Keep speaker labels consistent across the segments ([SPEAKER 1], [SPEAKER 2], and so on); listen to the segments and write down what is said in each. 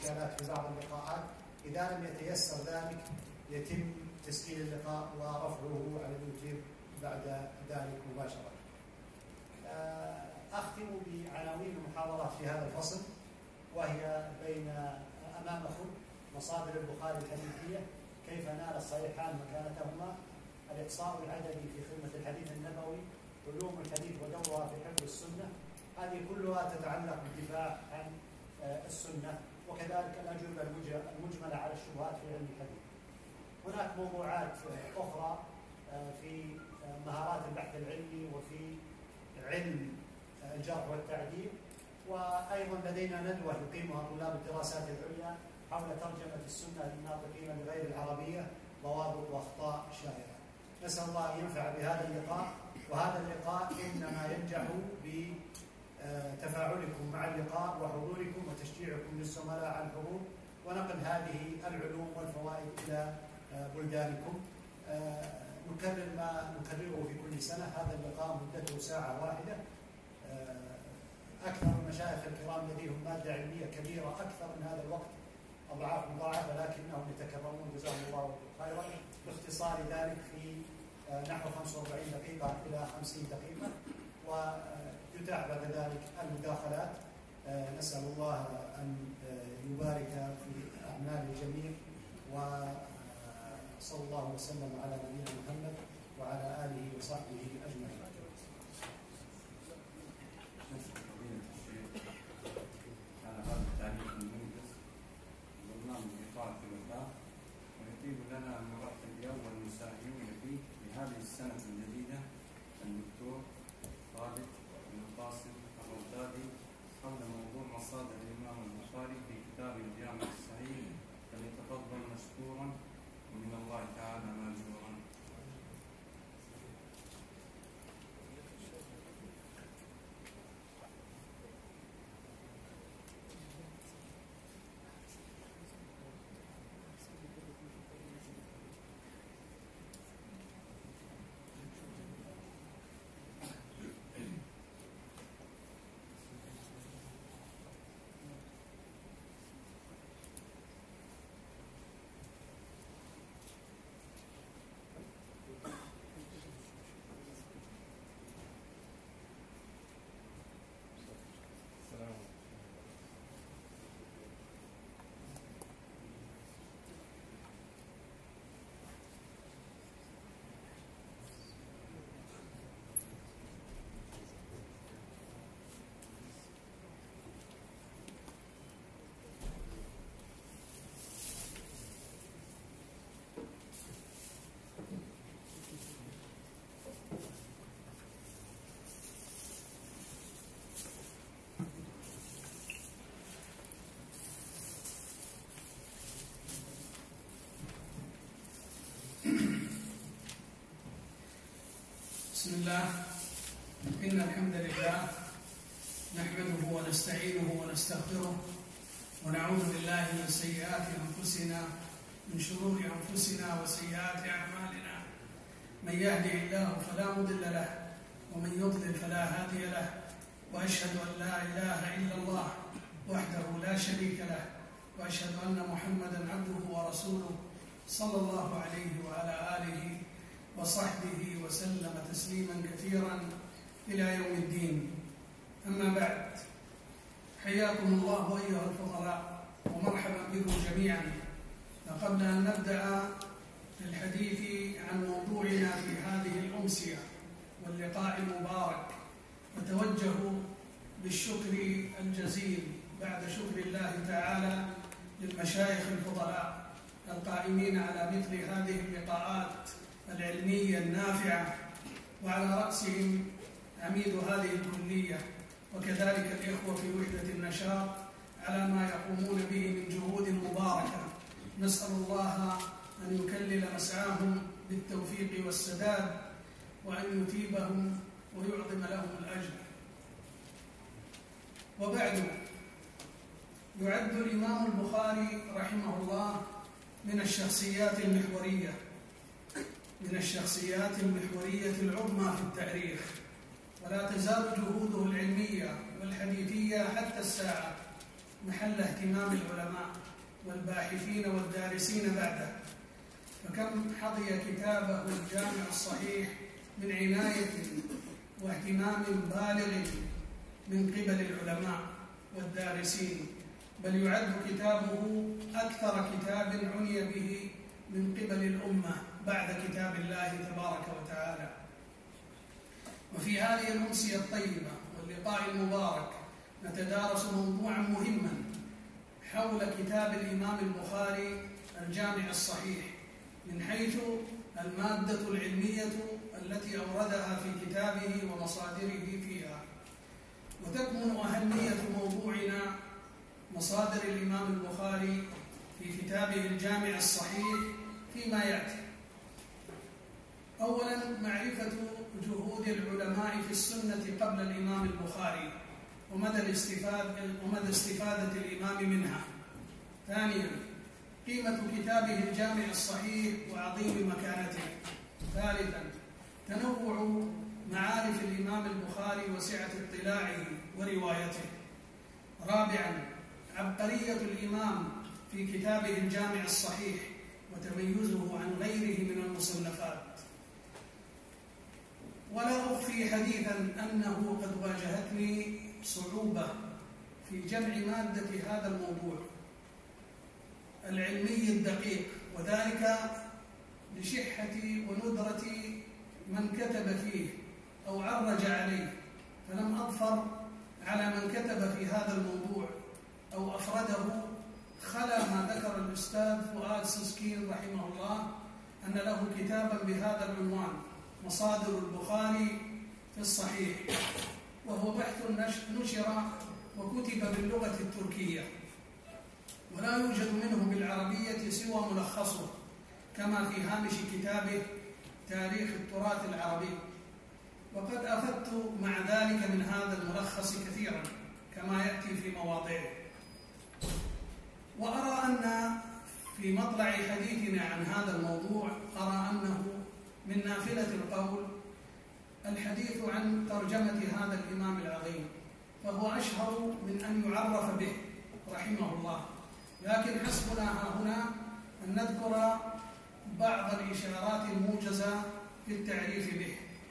[SPEAKER 1] إشكالات في بعض اللقاءات. إذا لم يتيسر ذلك يتم تسجيل اللقاء ورفعه على اليوتيوب بعد ذلك مباشرة. أختم بعناوين المحاضرات في هذا الفصل، وهي أمامكم مصادر البخاري الحديثية، كيف نال الصحيحان مكانتهما، الإحصاء العددي في خدمة الحديث النبوي، علوم الحديث ودورها في حفظ السنة. هذه كلها تتعلق بالدفاع عن السنة، وكذلك الأجوبة المجملة على الشبهات في علم الحديث. هناك موضوعات أخرى في مهارات البحث العلمي وفي علم الجرح والتعديل، وأيضا لدينا ندوة يقيمها طلاب الدراسات العليا حول ترجمة السنة للناطقين بغير العربية، ضوابط وأخطاء شائعة. نسأل الله أن ينفع بهذا اللقاء، وهذا اللقاء إنما ينجح بتفاعلكم مع اللقاء وحضوركم وتشجيعكم للزملاء على الحضور ونقل هذه العلوم والفوائد إلى بلدانكم. نكرر ما نكرره في كل سنة. هذا اللقاء مدته ساعة واحدة. أكثر المشايخ الكرام لديهم مادة علمية كبيرة أكثر من هذا الوقت، أضعاف مضاعفة، لكنهم يتكرمون جزاهم الله خيرا باختصار ذلك في نحو 45 دقيقة إلى 50 دقيقة، ويتاح بعد ذلك المداخلات. نسأل الله أن يبارك في أعمال الجميع، وصلى الله وسلم على نبينا محمد وعلى آله وصحبه أجمعين.
[SPEAKER 2] على هذا التعليق الموجز برنامج إطار في الوفاء، ويطيب لنا المرحب بأول المساهمين فيه لهذه السنة الجديدة الدكتور خالد بن قاسم الرشادي حول موضوع مصادر الإمام البخاري في كتاب الجامع الصحيح، فليتفضل مشكورا ومن الله تعالى ماجورا.
[SPEAKER 3] بسم الله. إن الحمد لله نحمده ونستعينه ونستغفره ونعوذ بالله من سيئات أنفسنا، من شرور أنفسنا وسيئات أعمالنا. من يهده الله فلا مضل له ومن يضلل فلا هادي له، وأشهد أن لا إله إلا الله وحده لا شريك له، وأشهد أن محمدا عبده ورسوله صلى الله عليه وعلى آله وصحبه وسلم تسليما كثيرا إلى يوم الدين. أما بعد، حياكم الله أيها الفضلاء ومرحبا بكم جميعا. قبل أن نبدأ الحديث عن موضوعنا في هذه الأمسية واللقاء المبارك، نتوجه بالشكر الجزيل بعد شكر الله تعالى للمشايخ الفضلاء القائمين على مثل هذه اللقاءات العلمية النافعة، وعلى رأسهم عميد هذه الكلية، وكذلك الإخوة في وحدة النشاط على ما يقومون به من جهود مباركة. نسأل الله أن يكلل مسعاهم بالتوفيق والسداد، وأن يثيبهم ويعظم لهم الأجر. وبعد، يعد الإمام البخاري رحمه الله من الشخصيات المحورية العظمى في التاريخ، ولا تزال جهوده العلمية والحديثية حتى الساعة محل اهتمام العلماء والباحثين والدارسين بعده، فكم حظي كتابه الجامع الصحيح من عناية واهتمام بالغ من قبل العلماء والدارسين، بل يعد كتابه أكثر كتاب عني به من قبل الأمة بعد كتاب الله تبارك وتعالى. وفي هذه الأمسية الطيبة واللقاء المبارك نتدارس موضوعا مهما حول كتاب الإمام البخاري الجامع الصحيح من حيث المادة العلمية التي أوردها في كتابه ومصادره فيها. وتكمن أهمية موضوعنا مصادر الإمام البخاري في كتابه الجامع الصحيح فيما يأتي. أولاً معرفة جهود العلماء في السنة قبل الإمام البخاري ومدى استفادة الإمام منها. ثانياً قيمة كتابه الجامع الصحيح وعظيم مكانته. ثالثاً تنوع معارف الإمام البخاري وسعة اطلاعه وروايته. رابعاً عبقرية الإمام في كتابه الجامع الصحيح وتميزه عن غيره من المصنفات. ولا أخفي حديثاً أنه قد واجهتني صعوبة في جمع مادة هذا الموضوع العلمي الدقيق، وذلك لشحة وندرة من كتب فيه أو عرج عليه، فلم أظفر على من كتب في هذا الموضوع أو أفرده خلا ما ذكر الأستاذ فؤاد سسكين رحمه الله أن له كتابا بهذا العنوان مصادر البخاري في الصحيح، وهو بحث نشر وكتب باللغة التركية، ولا يوجد منه بالعربية سوى ملخصه كما في هامش كتابه تاريخ التراث العربي. وقد أفدت مع ذلك من هذا الملخص كثيرا كما يأتي في مواضعه. وأرى أن في مطلع حديثنا عن هذا الموضوع أرى أنه من نافلة القول الحديث عن ترجمة هذا الإمام العظيم، فهو أشهر من أن يعرف به رحمه الله، لكن حسبنا هنا أن نذكر بعض الإشارات الموجزة في التعريف به.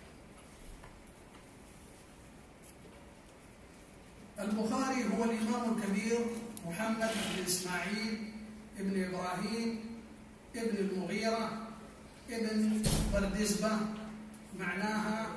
[SPEAKER 3] البخاري هو الإمام الكبير محمد بن إسماعيل ابن إبراهيم ابن المغيرة ابن بردزبة، معناها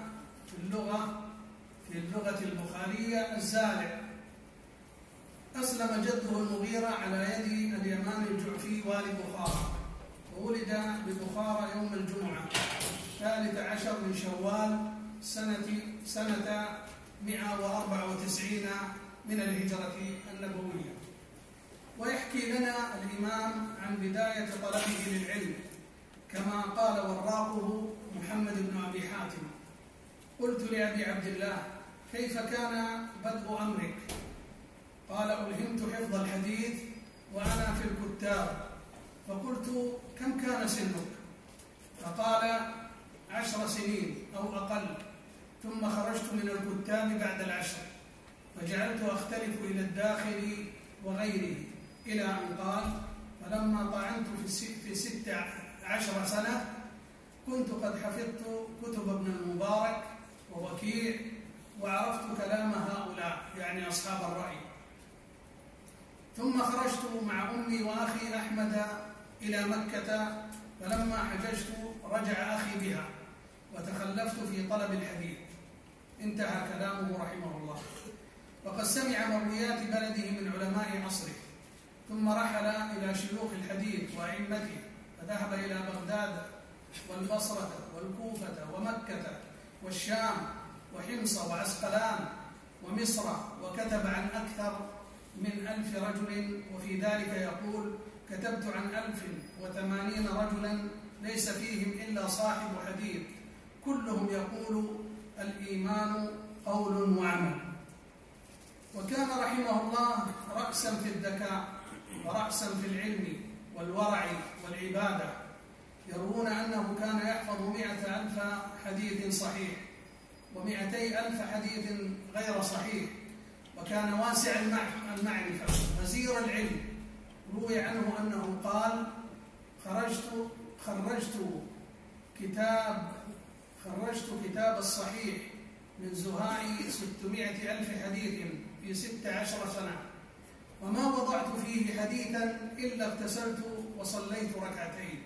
[SPEAKER 3] في اللغة البخارية الزارع. أسلم جده المغيرة على يد اليمان الجعفي والي بخارى، وولد ببخارى يوم الجمعة 13 من شوال سنة 194 من الهجرة النبوية. ويحكي لنا الإمام عن بداية طلبه للعلم كما قال وراقه محمد بن أبي حاتم: قلت لأبي عبد الله كيف كان بدء أمرك؟ قال: ألهمت حفظ الحديث وأنا في الكتاب. فقلت: كم كان سنك؟ فقال: 10 سنين أو أقل، ثم خرجت من الكتاب بعد 10، فجعلت أختلف إلى الداخل وغيره، إلى أن قال: فلما طعنت في 16 سنة كنت قد حفظت كتب ابن المبارك ووكيع، وعرفت كلام هؤلاء يعني أصحاب الرأي. ثم خرجت مع أمي وأخي أحمد إلى مكة، فلما حججت رجع أخي بها وتخلفت في طلب الحديث. انتهى كلامه رحمه الله. وقد سمع مرويات بلده من علماء عصره، ثم رحل إلى شيوخ الحديث وأئمته، فذهب إلى بغداد والبصرة والكوفة ومكة والشام وحمص وعسقلان ومصر، وكتب عن أكثر من 1000 رجل. وفي ذلك يقول: كتبت عن 1080 رجلا ليس فيهم إلا صاحب حديث، كلهم يقول الإيمان قول وعمل. وكان رحمه الله رأسا في الذكاء ورأسا في العلم والورع والعبادة. يروون أنه كان يحفظ 100,000 حديث صحيح و200,000 حديث غير صحيح، وكان واسع المعرفة غزير العلم. روي عنه أنه قال: خرجت كتاب الصحيح من زهاء 600,000 حديث في 16 سنة، وما وضعت فيه حديثا إلا اغتسلت وصليت ركعتين.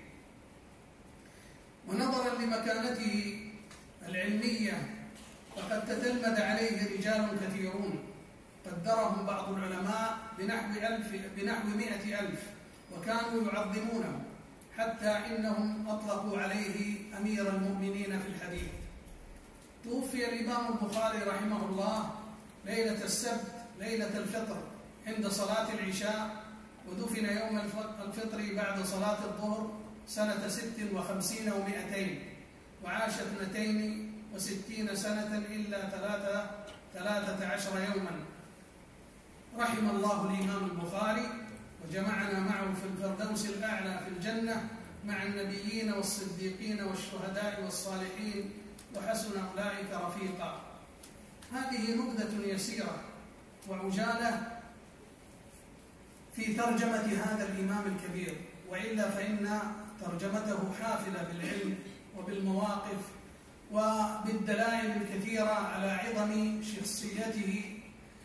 [SPEAKER 3] ونظرا لمكانته العلمية فقد تتلمذ عليه رجال كثيرون قدرهم بعض العلماء بنحو 100,000، وكانوا يعظمونه حتى إنهم أطلقوا عليه أمير المؤمنين في الحديث. توفي الإمام البخاري رحمه الله ليلة السبت ليلة الفطر عند صلاة العشاء، ودفن يوم الفطر بعد صلاة الظهر سنة 56 و200، وعاش 62 سنة إلا 13 يوما. رحم الله الإمام البخاري وجمعنا معه في الفردوس الأعلى في الجنة مع النبيين والصديقين والشهداء والصالحين، وحسن أولئك رفيقا. هذه نبذة يسيرة وعجالة في ترجمة هذا الإمام الكبير، وإلا فإن ترجمته حافلة بالعلم وبالمواقف وبالدلائل الكثيرة على عظم شخصيته.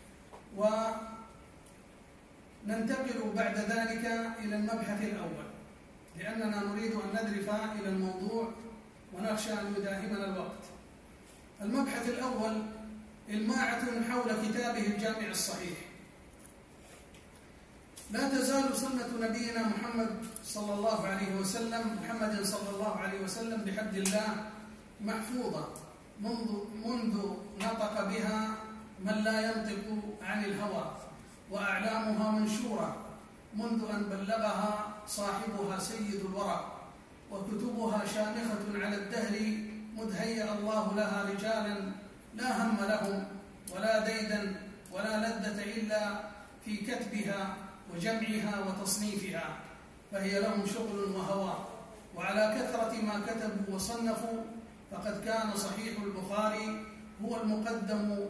[SPEAKER 3] وننتقل بعد ذلك إلى المبحث الأول، لأننا نريد أن ندرف إلى الموضوع ونخشى أن يداهمنا الوقت. المبحث الأول: إلماعة حول كتابه الجامع الصحيح. لا تزال سنة نبينا محمد صلى الله عليه وسلم بحمد الله محفوظة منذ نطق بها من لا ينطق عن الهوى، وأعلامها منشورة منذ أن بلغها صاحبها سيد الورى، وكتبها شامخة على الدهر مذ هيأ الله لها رجالا لا هم لهم ولا ديدا ولا لذة إلا في كتبها وجمعها وتصنيفها، فهي لهم شغل وهوى. وعلى كثرة ما كتبوا وصنفوا فقد كان صحيح البخاري هو المقدم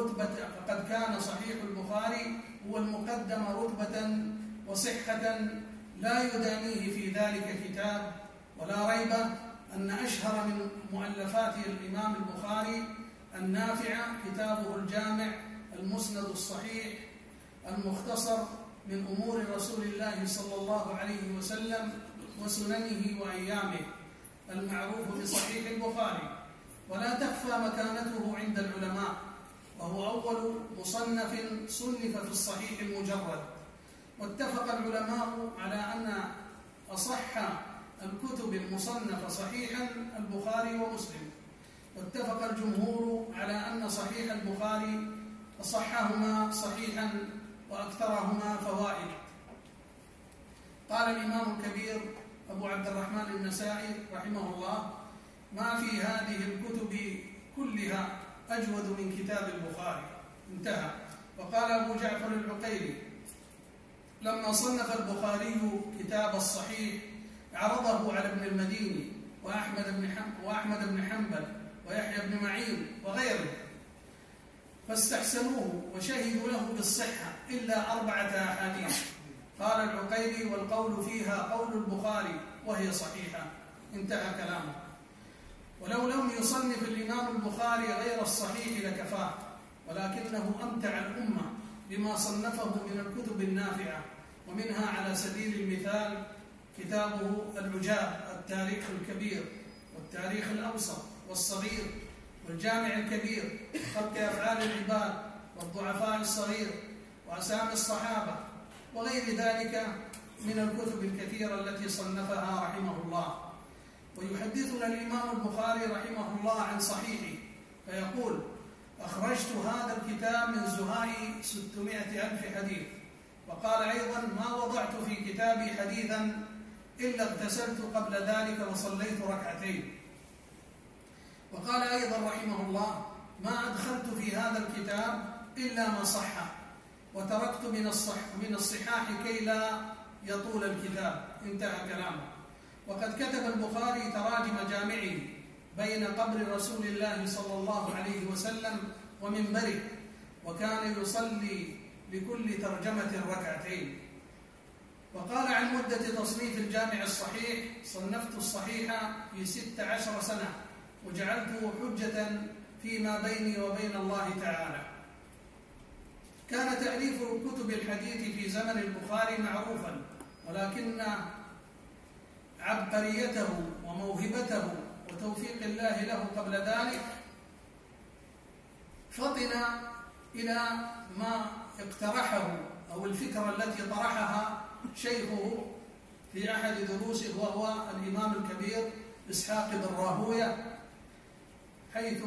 [SPEAKER 3] رتبة وصحة لا يدانيه في ذلك كتاب. ولا ريب أن أشهر من مؤلفات الإمام البخاري النافعة كتابه الجامع المسند الصحيح المختصر من أمور رسول الله صلى الله عليه وسلم وسننه وأيامه، المعروف بصحيح البخاري. ولا تخفى مكانته عند العلماء، وهو أول مصنف صنف في الصحيح المجرد. واتفق العلماء على أن أصح الكتب المصنفة صحيحا البخاري ومسلم، واتفق الجمهور على أن صحيح البخاري أصحهما صحيحا وأكثرهما فوائد. قال الإمام الكبير أبو عبد الرحمن النسائي رحمه الله: ما في هذه الكتب كلها أجود من كتاب البخاري. انتهى. وقال أبو جعفر العقيلي: لما صنف البخاري كتاب الصحيح عرضه على ابن المديني وأحمد بن حنبل ويحيى بن معين وغيره، فاستحسنوه وشهدوا له بالصحة إلا 4 أحاديث. قال العقيلي: والقول فيها قول البخاري وهي صحيحة. انتهى كلامه. ولو لم يصنف الإمام البخاري غير الصحيح لكفاه، ولكنه أمتع الأمة بما صنفه من الكتب النافعة، ومنها على سبيل المثال كتابه العجاب التاريخ الكبير، والتاريخ الأوسط والصغير، والجامع الكبير، خلق أفعال العباد، والضعفاء الصغير، وأسامي الصحابة، وغير ذلك من الكتب الكثيرة التي صنفها رحمه الله. ويحدثنا الإمام البخاري رحمه الله عن صحيحه فيقول: أخرجت هذا الكتاب من زهاء 600,000 حديث. وقال أيضا: ما وضعت في كتابي حديثا إلا اغتسلت قبل ذلك وصليت ركعتين. وقال أيضا رحمه الله: ما أدخلت في هذا الكتاب إلا ما صح، وتركت من الصحاح كي لا يطول الكتاب. انتهى كلامه. وقد كتب البخاري تراجم جامعه بين قبر رسول الله صلى الله عليه وسلم ومنبره، وكان يصلي لكل ترجمة ركعتين. وقال عن مدة تصنيف الجامع الصحيح: صنفت الصحيح في 16 سنة وجعلته حجة فيما بيني وبين الله تعالى. كان تأليف كتب الحديث في زمن البخاري معروفا، ولكن عبقريته وموهبته وتوفيق الله له قبل ذلك فطن إلى ما اقترحه أو الفكرة التي طرحها شيخه في أحد دروسه، وهو الإمام الكبير إسحاق بن راهوية، حيث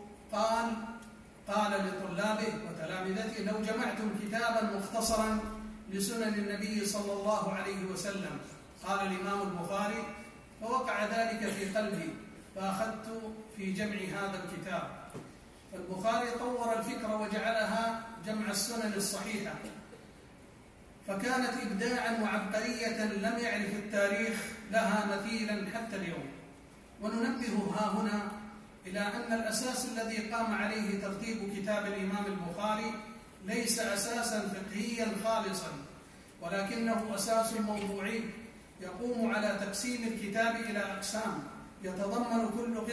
[SPEAKER 3] قال لطلابه وتلامذته: لو جمعتم كتابا مختصرا لسنن النبي صلى الله عليه وسلم. قال الإمام البخاري: فوقع ذلك في قلبي فأخذت في جمع هذا الكتاب. فالبخاري طور الفكرة وجعلها جمع السنن الصحيحة، فكانت إبداعا وعبقرية لم يعرف التاريخ لها مثيلا حتى اليوم. وننبه ها هنا إلى أن الأساس الذي قام عليه ترتيب كتاب الإمام البخاري ليس أساسا فقهيا خالصا، ولكنه أساس موضوعي يقوم على تقسيم الكتاب إلى أقسام يتضمن كل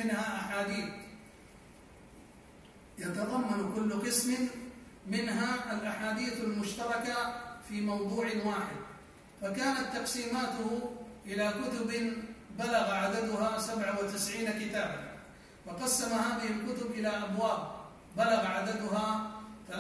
[SPEAKER 3] قسم منها الأحاديث المشتركة في موضوع واحد. فكانت تقسيماته إلى كتب بلغ عددها 97 كتابا، وقسم هذه الكتب إلى أبواب بلغ عددها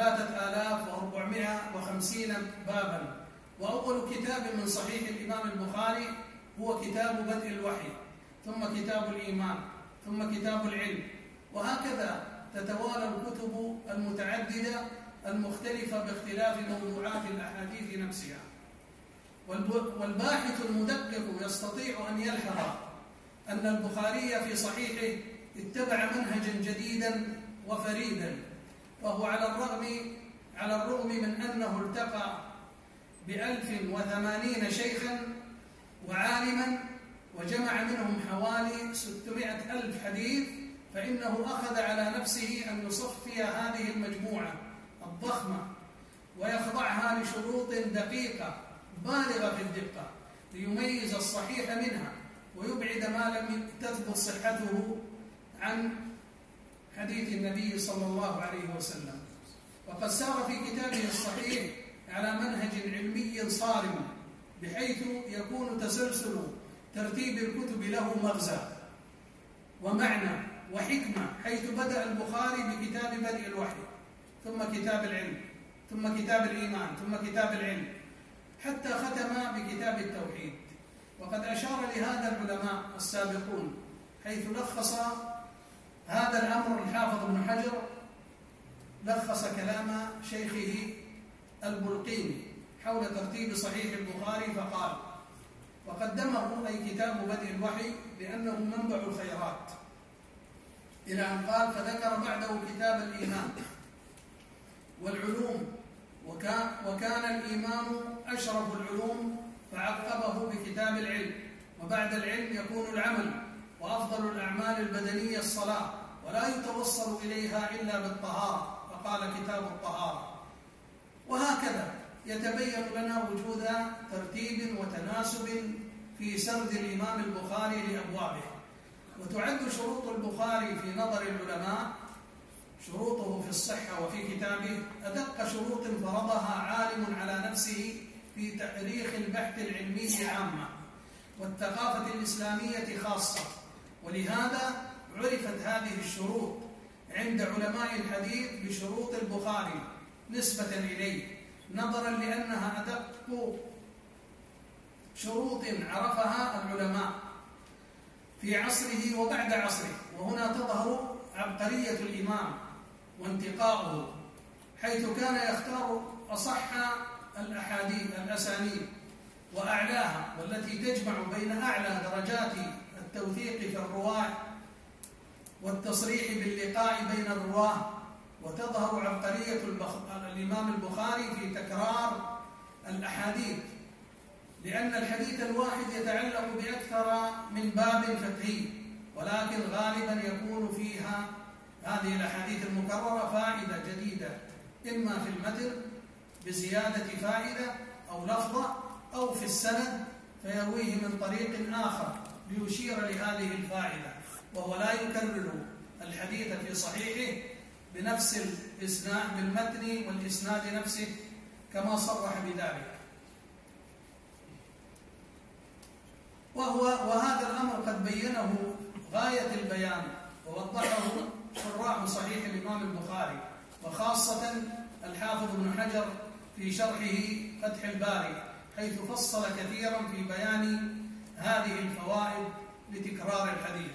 [SPEAKER 3] 3450 بابا. وأول كتاب من صحيح الإمام البخاري هو كتاب بدء الوحي، ثم كتاب الإيمان، ثم كتاب العلم، وهكذا تتوالى الكتب المتعددة المختلفة باختلاف موضوعات الأحاديث نفسها. والباحث المدقق يستطيع أن يلحظ أن البخاري في صحيحه اتبع منهجا جديدا وفريدا، وهو على الرغم من أنه التقى ب1080 شيخا وعالما وجمع منهم حوالي 600,000 حديث، فإنه أخذ على نفسه أن يصفي هذه المجموعة الضخمة ويخضعها لشروط دقيقة بالغة في الدقة ليميز الصحيح منها ويبعد ما لم تثبت صحته عن حديث النبي صلى الله عليه وسلم. وقد سار في كتابه الصحيح على منهج علمي صارم، بحيث يكون تسلسل ترتيب الكتب له مغزى ومعنى وحكمة، حيث بدأ البخاري بكتاب بدء الوحي، ثم كتاب العلم، ثم كتاب الإيمان، ثم كتاب العلم، حتى ختم بكتاب التوحيد. وقد أشار لهذا العلماء السابقون، حيث لخص هذا الأمر الحافظ ابن حجر، لخص كلام شيخه البلقيني حول ترتيب صحيح البخاري فقال: وقدمه أي كتاب بدء الوحي لأنه منبع الخيرات، إلى أن قال: فذكر بعده كتاب الإيمان والعلوم، وكان الإيمان أشرف العلوم، فعقبه بكتاب العلم، وبعد العلم يكون العمل، وأفضل الأعمال البدنية الصلاة، ولا يتوصل إليها إلا بالطهارة، فقال كتاب الطهارة. وهكذا يتبين لنا وجود ترتيب وتناسب في سرد الإمام البخاري لأبوابه. وتعد شروط البخاري في نظر العلماء شروطه في الصحة وفي كتابه أدق شروط فرضها عالم على نفسه في تأريخ البحث العلمي عامة والثقافة الإسلامية خاصة. ولهذا عرفت هذه الشروط عند علماء الحديث بشروط البخاري نسبة إليه، نظرا لأنها أدق شروط عرفها العلماء في عصره وبعد عصره. وهنا تظهر عبقرية الإمام وانتقاؤه، حيث كان يختار أصح الأسانيد وأعلاها، والتي تجمع بين أعلى درجات التوثيق في الرواة والتصريح باللقاء بين الرواه. وتظهر عبقرية الإمام البخاري في تكرار الأحاديث، لأن الحديث الواحد يتعلق بأكثر من باب فقهي، ولكن غالبا يكون فيها هذه الأحاديث المكررة فائدة جديدة إما في المتن بزيادة فائدة أو لفظة، أو في السند فيرويه من طريق آخر ليشير لهذه الفائدة، وهو لا يكرر الحديث في صحيحه بنفس الإسناد بالمتن والإسناد نفسه كما صرح بذلك. وهذا الأمر قد بينه غاية البيان ووضحه شراح صحيح الإمام البخاري، وخاصة الحافظ ابن حجر في شرحه فتح الباري، حيث فصل كثيرا في بيان هذه الفوائد لتكرار الحديث.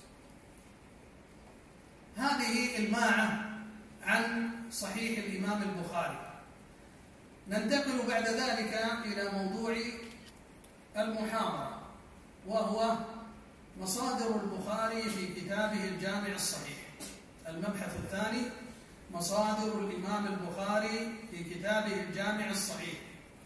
[SPEAKER 3] هذه الماعة عن صحيح الإمام البخاري. ننتقل بعد ذلك إلى موضوع المحاضرة، وهو مصادر البخاري في كتابه الجامع الصحيح. المبحث الثاني مصادر الإمام البخاري في كتابه الجامع الصحيح.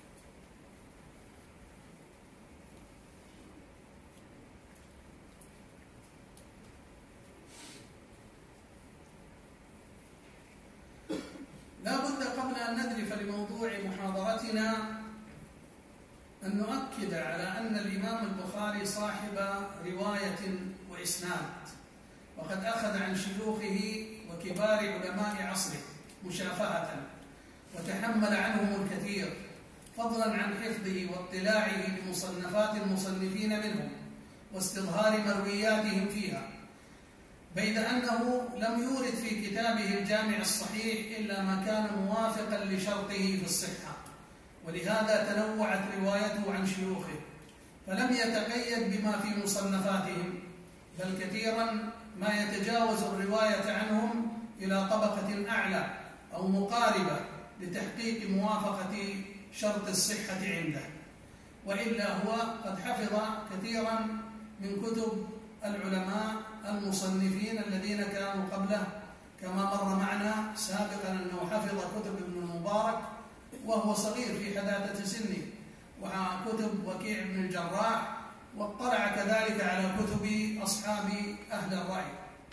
[SPEAKER 3] لا بد قبل أن ندرف لموضوع محاضرتنا أن نؤكد على أن الإمام البخاري صاحب رواية وإسناد، وقد أخذ عن شيوخه وكبار علماء عصره مشافهة، وتحمل عنهم الكثير، فضلا عن حفظه واطلاعه لمصنفات المصنفين منهم واستظهار مروياتهم فيها، بيد أنه لم يورد في كتابه الجامع الصحيح إلا ما كان موافقا لشرطه في الصحة، ولهذا تنوعت روايته عن شيوخه، فلم يتقيد بما في مصنفاتهم، بل كثيرا ما يتجاوز الرواية عنهم إلى طبقة أعلى أو مقاربة لتحقيق موافقة شرط الصحة عنده، وإلا هو قد حفظ كثيرا من كتب العلماء المصنفين الذين كانوا قبله، كما مر معنا سابقا أنه حفظ كتب ابن المبارك وهو صغير في حداثة سنه، وكتب وكيع بن الجراح، واطلع كذلك على كتب أصحاب أهل الرأي.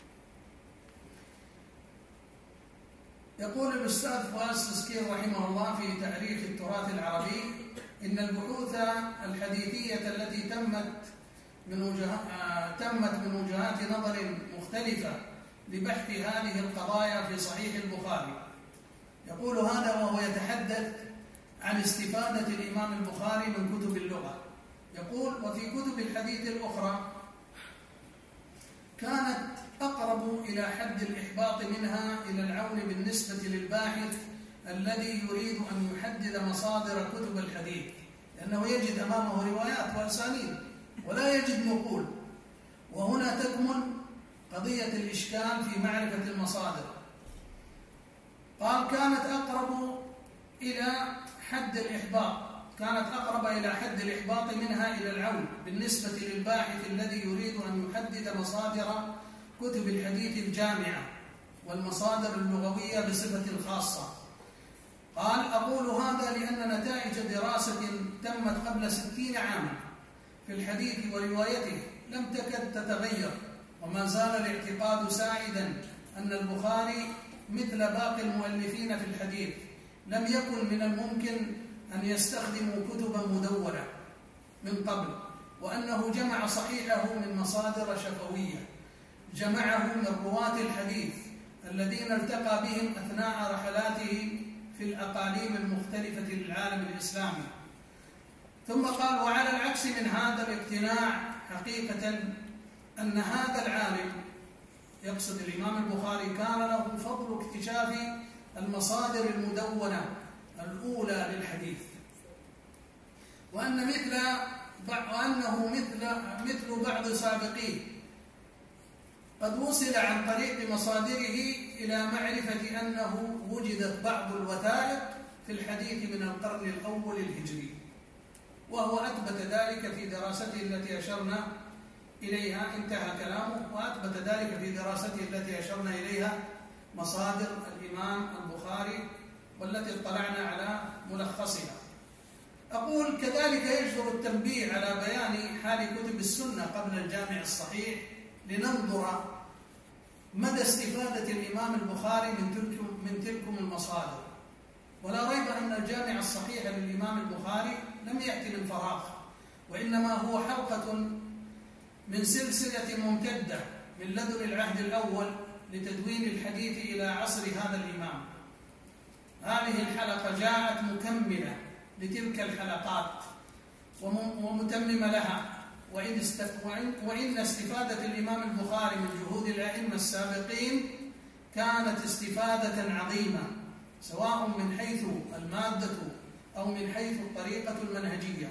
[SPEAKER 3] يقول الأستاذ فؤاد السسكير رحمه الله في تاريخ التراث العربي: إن البحوث الحديثية التي تمت من وجهات نظر مختلفة لبحث هذه القضايا في صحيح البخاري. يقول هذا وهو يتحدث عن استفادة الإمام البخاري من كتب اللغة. يقول: وفي كتب الحديث الأخرى كانت أقرب إلى حد الإحباط منها إلى العون بالنسبة للباحث الذي يريد أن يحدد مصادر كتب الحديث، لأنه يجد أمامه روايات وأسانيد ولا يجد نقول، وهنا تكمن قضية الإشكال في معرفة المصادر. قال: كانت أقرب إلى حد الإحباط منها إلى العون بالنسبة للباحث الذي يريد أن يحدد مصادر كتب الحديث الجامعة والمصادر اللغوية بصفة خاصة. قال: أقول هذا لأن نتائج دراسة تمت قبل 60 عاما في الحديث وروايته لم تكد تتغير، وما زال الاعتقاد سائدا أن البخاري مثل باقي المؤلفين في الحديث لم يكن من الممكن أن يستخدموا كتبا مدونة من قبل، وأنه جمع صحيحه من مصادر شفوية، جمعه من رواة الحديث الذين التقى بهم أثناء رحلاته في الأقاليم المختلفة للعالم الإسلامي. ثم قال: وعلى العكس من هذا الاقتناع حقيقة أن هذا العالم، يقصد الإمام البخاري، كان له فضل اكتشاف المصادر المدونة الأولى للحديث، وأنه مثل بعض سابقيه قد وصل عن طريق مصادره إلى معرفة أنه وجدت بعض الوثائق في الحديث من القرن الأول الهجري، وهو أثبت ذلك في دراسته التي أشرنا إليها. انتهى كلامه: وأثبت ذلك في دراسته التي أشرنا إليها مصادر الإمام البخاري، والتي اطلعنا على ملخصها. أقول: كذلك يجدر التنبيه على بيان حال كتب السنة قبل الجامع الصحيح لننظر مدى استفادة الإمام البخاري من تلكم المصادر. ولا ريب أن الجامع الصحيح للإمام البخاري لم يأتي من فراغ، وإنما هو حلقة من سلسلة ممتدة من لدن العهد الأول لتدوين الحديث إلى عصر هذا الإمام. هذه الحلقة جاءت مكملة لتلك الحلقات ومتممة لها، وإن استفادة الإمام البخاري من جهود الأئمة السابقين كانت استفادة عظيمة، سواء من حيث المادة أو من حيث الطريقة المنهجية.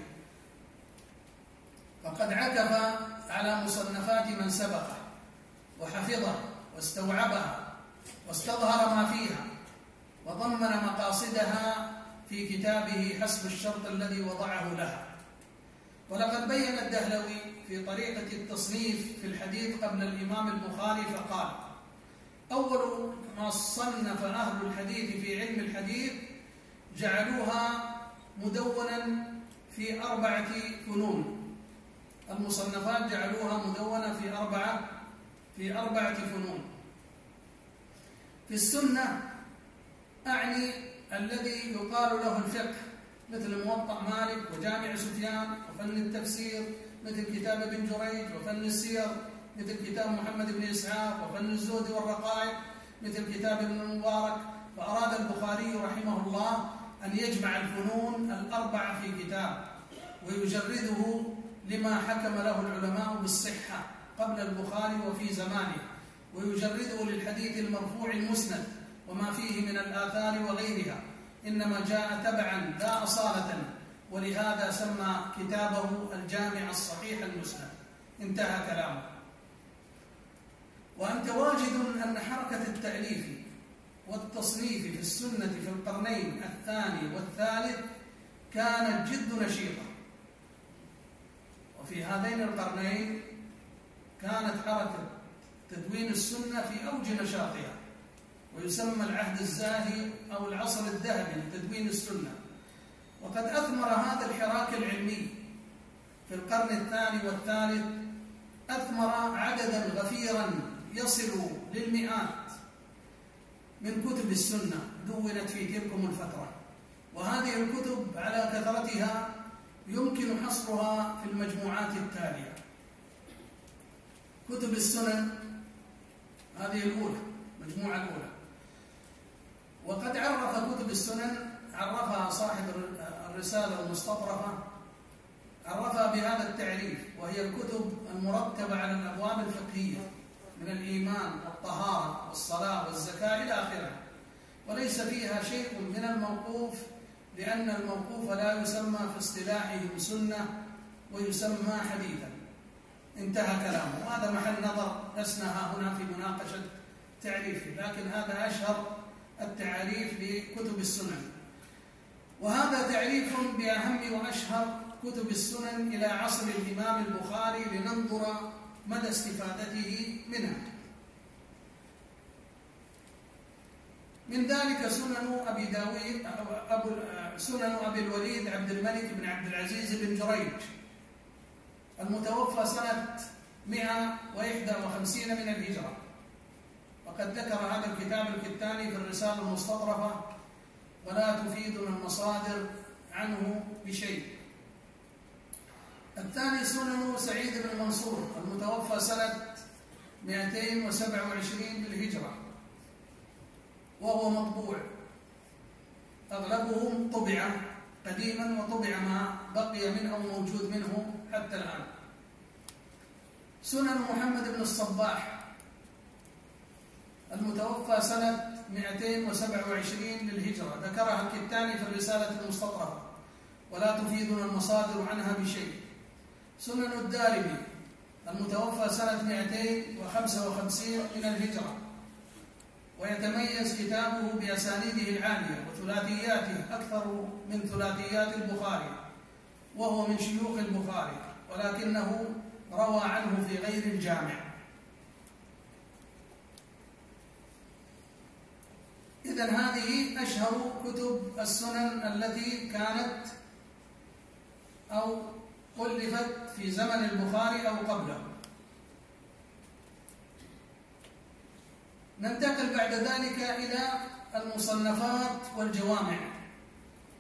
[SPEAKER 3] فقد عكف على مصنفات من سبقه وحفظها واستوعبها واستظهر ما فيها وضمن مقاصدها في كتابه حسب الشرط الذي وضعه لها. ولقد بين الدهلوي في طريقة التصنيف في الحديث قبل الإمام البخاري فقال: أول ما صنف أهل الحديث في علم الحديث جعلوها مدونا في 4 فنون. المصنفات جعلوها مدونة في 4 فنون. في السنة أعني الذي يقال له الفقه، مثل موطأ مالك وجامع سفيان وفن التفسير، مثل كتاب ابن جريج وفن السير، مثل كتاب محمد بن إسحاق وفن الزهد والرقائق، مثل كتاب ابن المبارك. فأراد البخاري رحمه الله أن يجمع الفنون ال4 في كتاب ويجرده لما حكم له العلماء بالصحة قبل البخاري وفي زمانه، ويجرده للحديث المرفوع المسند وما فيه من الآثار وغيرها، إنما جاء تبعا لا أصالة، ولهذا سمى كتابه الجامع الصحيح المسند. انتهى كلامه. وأنت واجد أن حركة التأليف والتصنيف في السنة في القرنين الثاني والثالث كانت جد نشيطة، وفي هذين القرنين كانت حركة تدوين السنة في أوج نشاطها، ويسمى العهد الزاهي أو العصر الذهبي لتدوين السنة. وقد أثمر هذا الحراك العلمي في القرن الثاني والثالث، أثمر عددا غفيرا يصل للمئات من كتب السنة دونت في تلكم الفترة. وهذه الكتب على كثرتها يمكن حصرها في المجموعات التالية: كتب السنن، هذه الأولى، المجموعة الأولى. وقد عرف كتب السنن، عرفها صاحب الرسالة المستطرفة، عرفها بهذا التعريف: وهي الكتب المرتبة على الأبواب الفقهية من الإيمان والطهارة والصلاة والزكاة إلى آخره، وليس فيها شيء من الموقوف، لأن الموقوف لا يسمى في اصطلاحهم سنة ويسمى حديثا. انتهى كلامه. وهذا محل نظر لسنا هنا في مناقشة تعريفه، لكن هذا أشهر التعريف لكتب السنن. وهذا تعريف بأهم وأشهر كتب السنن إلى عصر الإمام البخاري لننظر مدى استفادته منها. من ذلك سنن أبي الوليد عبد الملك بن عبد العزيز بن جريج، المتوفى سنة 151 من الهجرة. وقد ذكر هذا الكتاب الكتاني في الرسالة المستطرفة: ولا تفيدنا المصادر عنه بشيء. الثاني سنن سعيد بن منصور، المتوفى سنة 227 للهجرة، وهو مطبوع، أغلبه طبع قديما وطبع ما بقي منه أو موجود منه حتى الآن. سنن محمد بن الصباح، المتوفى سنة 227 للهجرة، ذكرها الكتاني في الرسالة المستطرفة: ولا تفيدنا المصادر عنها بشيء. سنن الدارمي، المتوفى سنة 255 من الهجرة، ويتميز كتابه بأسانيده العالية وثلاثياته أكثر من ثلاثيات البخاري، وهو من شيوخ البخاري، ولكنه روى عنه في غير الجامع. إذن هذه أشهر كتب السنن التي كانت أو ألفت في زمن البخاري أو قبله. ننتقل بعد ذلك إلى المصنفات والجوامع.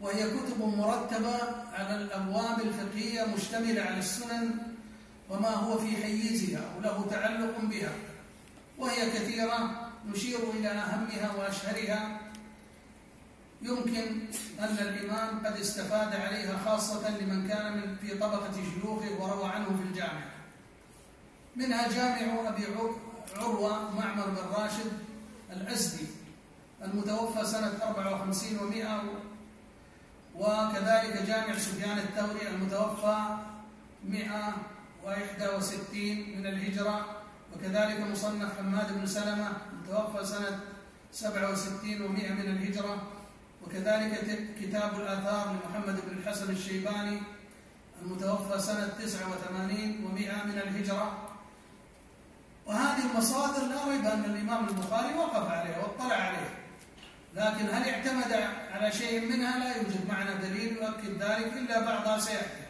[SPEAKER 3] وهي كتب مرتبة على الأبواب الفقهية مشتملة على السنن وما هو في حيزها وله تعلق بها، وهي كثيرة نشير إلى أهمها وأشهرها يمكن أن الإمام قد استفاد عليها خاصة لمن كان في طبقة شيوخه وروى عنه في الجامع. منها جامع أبي عروة معمر بن راشد الأزدي المتوفى سنة 54 و100، وكذلك جامع سفيان الثوري المتوفى 161 من الهجرة، وكذلك مصنف حماد بن سلمة المتوفى سنة 67 و100 من الهجرة، وكذلك كتاب الآثار لمحمد بن الحسن الشيباني المتوفى سنة 89 و100 من الهجرة. وهذه المصادر لا ريب أن الإمام البخاري وقف عليها واطلع عليها، لكن هل اعتمد على شيء منها؟ لا يوجد معنا دليل يؤكد ذلك إلا بعضها سيأتي.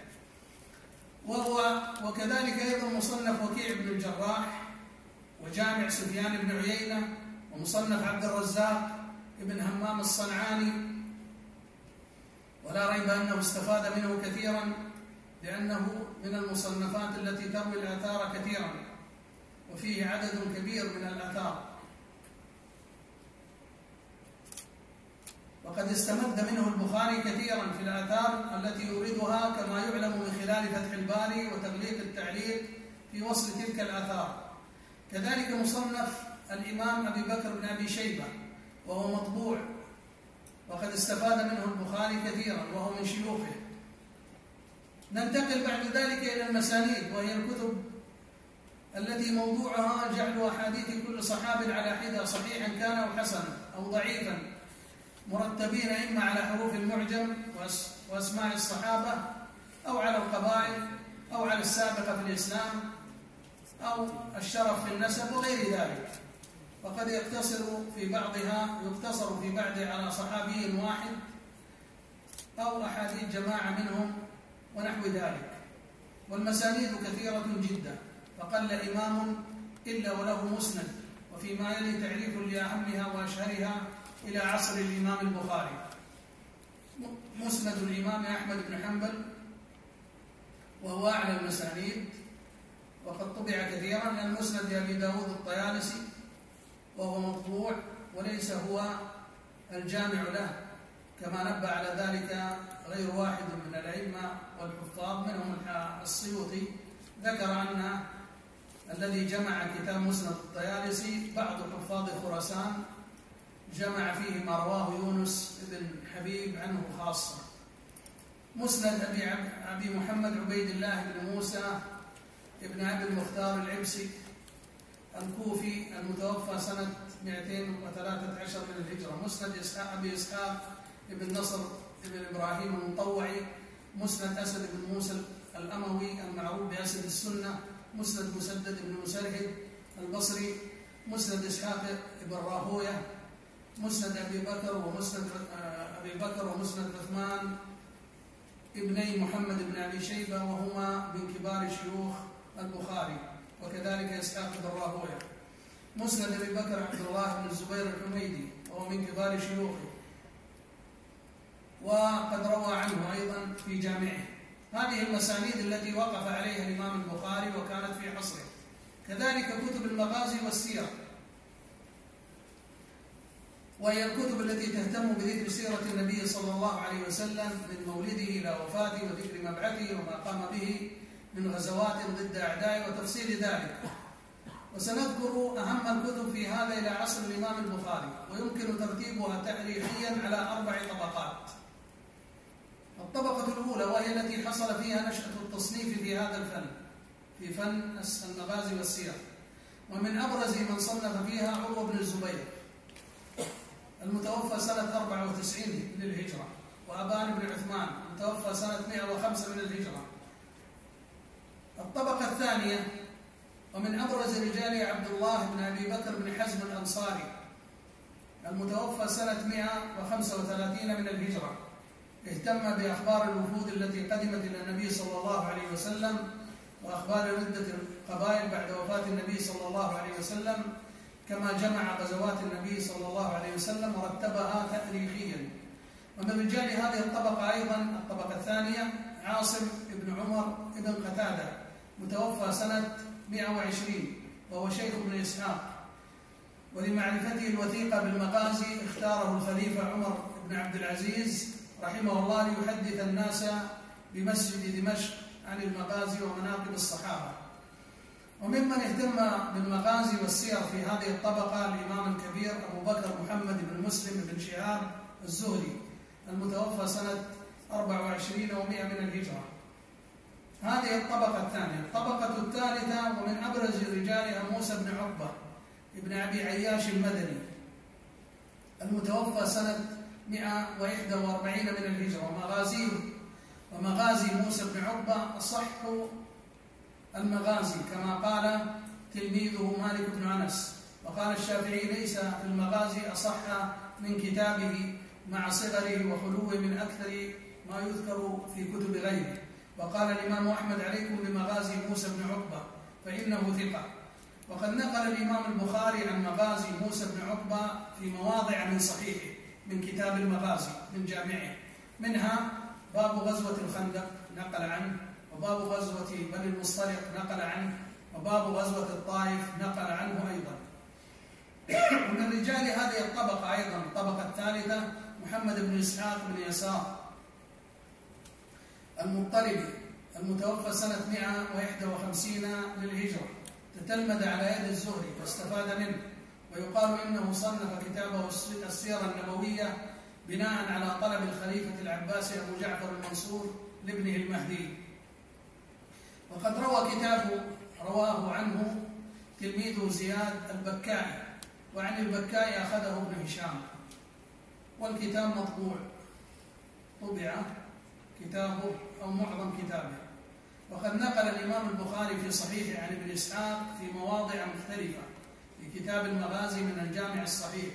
[SPEAKER 3] وكذلك أيضا مصنف وكيع بن الجراح، وجامع سفيان بن عيينة، ومصنف عبد الرزاق ابن همام الصنعاني، ولا ريب أنه استفاد منه كثيرا لأنه من المصنفات التي تروي الآثار كثيرا وفيه عدد كبير من الآثار. وقد استمد منه البخاري كثيرا في الآثار التي يوردها كما يعلم من خلال فتح الباري وتغليق التعليق في وصل تلك الآثار. كذلك مصنف الإمام أبي بكر بن أبي شيبة وهو مطبوع، وقد استفاد منه البخاري كثيرا وهو من شيوخه. ننتقل بعد ذلك إلى المسانيد، وهي الكتب التي موضوعها جعل أحاديث كل صحاب على حدة صحيحا كان أو حسنا أو ضعيفا، مرتبين إما على حروف المعجم وأسماء الصحابة، أو على القبائل، أو على السابقة في الإسلام، أو الشرف في النسب وغير ذلك. وقد يقتصر في بعضها على صحابي واحد أو أحاديث جماعة منهم ونحو ذلك. والمسانيد كثيرة جدا، فقل إمام إلا وله مسند، وفيما يلي تعريف لأهمها وأشهرها إلى عصر الإمام البخاري. مسند الإمام أحمد بن حنبل وهو أعلى المسانيد، وقد طبع كثيرا، لأن مسند أبي داود الطيالسي وهو مطبوع وليس هو الجامع له، كما نبه على ذلك غير واحد من الأئمة والحفاظ منهم السيوطي، ذكر أن الذي جمع كتاب مسند الطيالسي بعض حفاظ خراسان جمع فيه ما رواه يونس بن حبيب عنه خاصة. مسند أبي محمد عبيد الله بن موسى ابن أبي المختار العبسي الكوفي المتوفى سنة 213 من الهجرة. مسند أبي إسحاق ابن نصر ابن إبراهيم المطوعي. مسند أسد بن موسى الأموي المعروف بأسد السنة. مسند مسدد بن مسرهد البصري. مسند إسحاق بن راهوية. مسند أبي بكر ومسند عثمان ابني محمد بن أبي شيبة، وهما من كبار شيوخ البخاري، وكذلك إسحاق بن راهوية. مسند أبي بكر عبد الله بن الزبير الحميدي وهو من كبار شيوخه، وقد روى عنه أيضا في جامعه. هذه المسانيد التي وقف عليها الإمام البخاري وكانت في عصره. كذلك كتب المغازي والسير، وهي الكتب التي تهتم بذكر سيرة النبي صلى الله عليه وسلم من مولده إلى وفاته، وذكر مبعثه وما قام به من غزوات ضد أعدائه وتفصيل ذلك. وسنذكر أهم الكتب في هذا إلى عصر الإمام البخاري، ويمكن ترتيبها تاريخيا على 4 طبقات. الطبقة الأولى وهي التي حصل فيها نشأة التصنيف في هذا الفن، في فن المغازي والسير، ومن أبرز من صنف فيها عروة بن الزبير المتوفى سنة 94 للهجرة، وأبان بن عثمان المتوفى سنة 105 من الهجرة. الطبقة الثانية ومن أبرز رجال عبد الله بن أبي بكر بن حزم الأنصاري المتوفى سنة 135 من الهجرة، اهتم بأخبار الوفود التي قدمت إلى النبي صلى الله عليه وسلم، وأخبار ردة القبائل بعد وفاة النبي صلى الله عليه وسلم، كما جمع غزوات النبي صلى الله عليه وسلم ورتبها تاريخيا. ومن رجال هذه الطبقة أيضا الطبقة الثانية عاصم بن عمر بن قتادة متوفى سنة 120 وهو شيخ ابن إسحاق، ولمعرفته الوثيقة بالمغازي اختاره الخليفة عمر بن عبد العزيز رحمه الله ليحدث الناس بمسجد دمشق عن المغازي ومناقب الصحابة. وممن اهتم بالمغازي والسير في هذه الطبقة الإمام الكبير أبو بكر محمد بن مسلم بن شهاب الزهري المتوفى سنة 24 و100 من الهجرة. هذه الطبقة الثانية. الطبقة الثالثة ومن أبرز رجالها موسى بن عقبة ابن أبي عياش المدني المتوفى سنة 141 من الهجرة. ومغازي موسى بن عقبة أصح المغازي كما قال تلميذه مالك بن أنس، وقال الشافعي ليس في المغازي أصح من كتابه مع صغره وخلوه من أكثر ما يذكر في كتب غيره. وقال الإمام أحمد عليكم بمغازي موسى بن عقبة فإنه ثقة. وقد نقل الإمام البخاري عن مغازي موسى بن عقبة في مواضع من صحيحه من كتاب المغازي من جامعه، منها باب غزوة الخندق نقل عنه، وباب غزوة بني المصطلق نقل عنه، وباب غزوة الطائف نقل عنه أيضا. ومن رجال هذه الطبقة أيضا الطبقة الثالثة محمد بن إسحاق بن يسار المطلبي المتوفى سنة 151 للهجرة، تتلمذ على يد الزهري واستفاد منه، ويقال إنه صنف كتابه السيرة النبوية بناء على طلب الخليفة العباسي أبو جعفر المنصور لابنه المهدي. وقد رواه عنه تلميذه زياد البكائي، وعن البكائي أخذه ابن هشام، والكتاب مطبوع، طبع كتابه أو معظم كتابه. وقد نقل الإمام البخاري في صحيحه عن ابن إسحاق في مواضع مختلفة في كتاب المغازي من الجامع الصحيح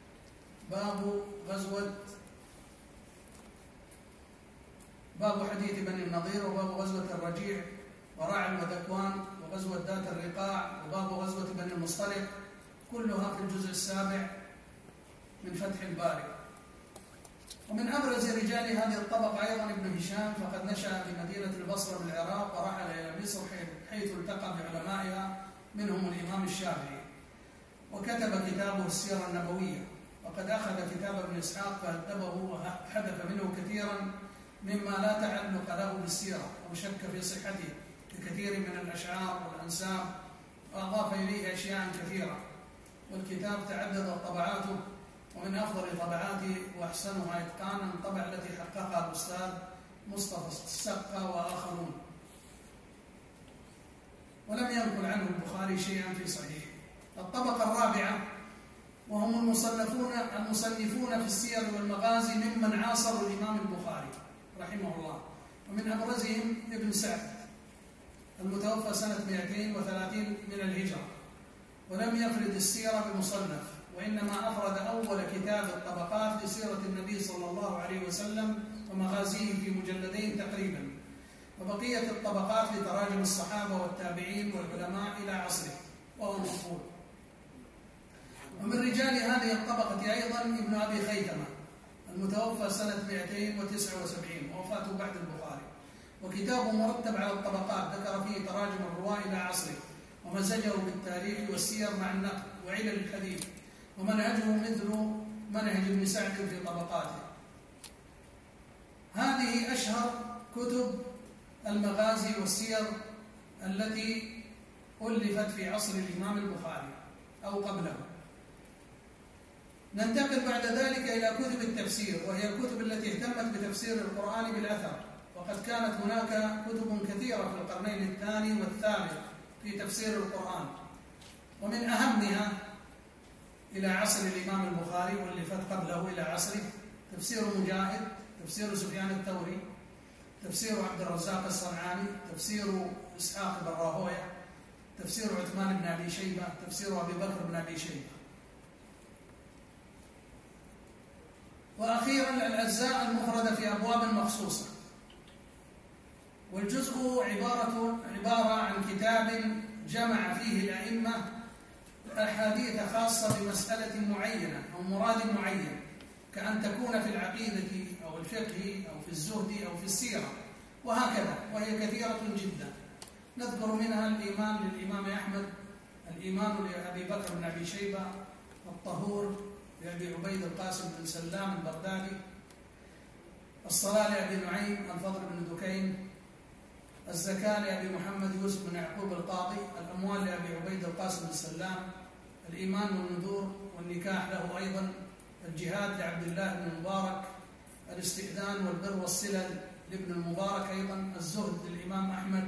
[SPEAKER 3] باب حديث بني النضير، وباب غزوة الرجيع ورعل وذكوان، وغزوة ذات الرقاع، وباب غزوة بني المصطلق، كلها في الجزء السابع من فتح الباري. ومن أبرز رجال هذه الطبقة أيضا ابن هشام، فقد نشأ بمدينة البصرة بالعراق ورحل إلى مصر حيث التقى بعلمائها منهم الإمام الشافعي، وكتب كتابه السيرة النبوية. وقد أخذ كتاب ابن إسحاق فأدبه وحذف منه كثيرا مما لا تعلق له بالسيرة وشك في صحته بكثير من الأشعار والأنساب، وأضاف إليه أشياء كثيرة. والكتاب تعددت طبعاته، ومن أفضل طبعاته وأحسنها إتقانا الطبعة التي حققها الأستاذ مصطفى السقا وآخرون، ولم ينقل عنه البخاري شيئا في صحيح. الطبقة الرابعة وهم المصنفون في السير والمغازي ممن عاصروا الإمام البخاري رحمه الله، ومن أبرزهم ابن سعد المتوفى سنة 230 من الهجرة، ولم يفرد السيرة بمصنف، وإنما أفرد أول كتاب الطبقات لسيرة النبي صلى الله عليه وسلم ومغازيه في مجلدين تقريبا، وبقية الطبقات لتراجم الصحابة والتابعين والعلماء إلى عصره وهو مقبول. ومن رجال هذه الطبقة أيضا ابن أبي خيثمة المتوفى سنة 279 ووفاته بعد البخاري، وكتابه مرتب على الطبقات ذكر فيه تراجم الرواة إلى عصره ومزجه بالتاريخ والسير مع النقل وعلل الحديث، ومنهجه مثل منهج ابن سعد في طبقاته. هذه أشهر كتب المغازي والسير التي ألفت في عصر الإمام البخاري أو قبله. ننتقل بعد ذلك إلى كتب التفسير، وهي الكتب التي اهتمت بتفسير القرآن بالأثر، وقد كانت هناك كتب كثيرة في القرنين الثاني والثالث في تفسير القرآن، ومن أهمها إلى عصر الإمام البخاري واللي قبله إلى عصره تفسير مجاهد، تفسير سفيان الثوري، تفسير عبد الرزاق الصنعاني، تفسير إسحاق بن راهويه، تفسير عثمان بن أبي شيبة، تفسير أبي بكر بن أبي شيبة. وأخيرا الأجزاء المفردة في أبواب مخصوصة. والجزء عبارة عن كتاب جمع فيه الأئمة أحاديث خاصة بمسألة معينة أو مراد معين، كأن تكون في العقيدة أو الفقه أو في الزهد أو في السيرة وهكذا، وهي كثيرة جدا. نذكر منها الإيمان للإمام أحمد، الإيمان لأبي بكر بن أبي شيبة، الطهور لأبي عبيد القاسم بن سلام البغدادي، الصلاة لأبي نعيم الفضل بن دكين، الزكاة لأبي محمد يوسف بن يعقوب القاضي، الأموال لأبي عبيد القاسم بن سلام، الإيمان والنذور والنكاح له أيضا، الجهاد لعبد الله بن المبارك، الاستئذان والبر والصلة لابن المبارك أيضا، الزهد للإمام أحمد،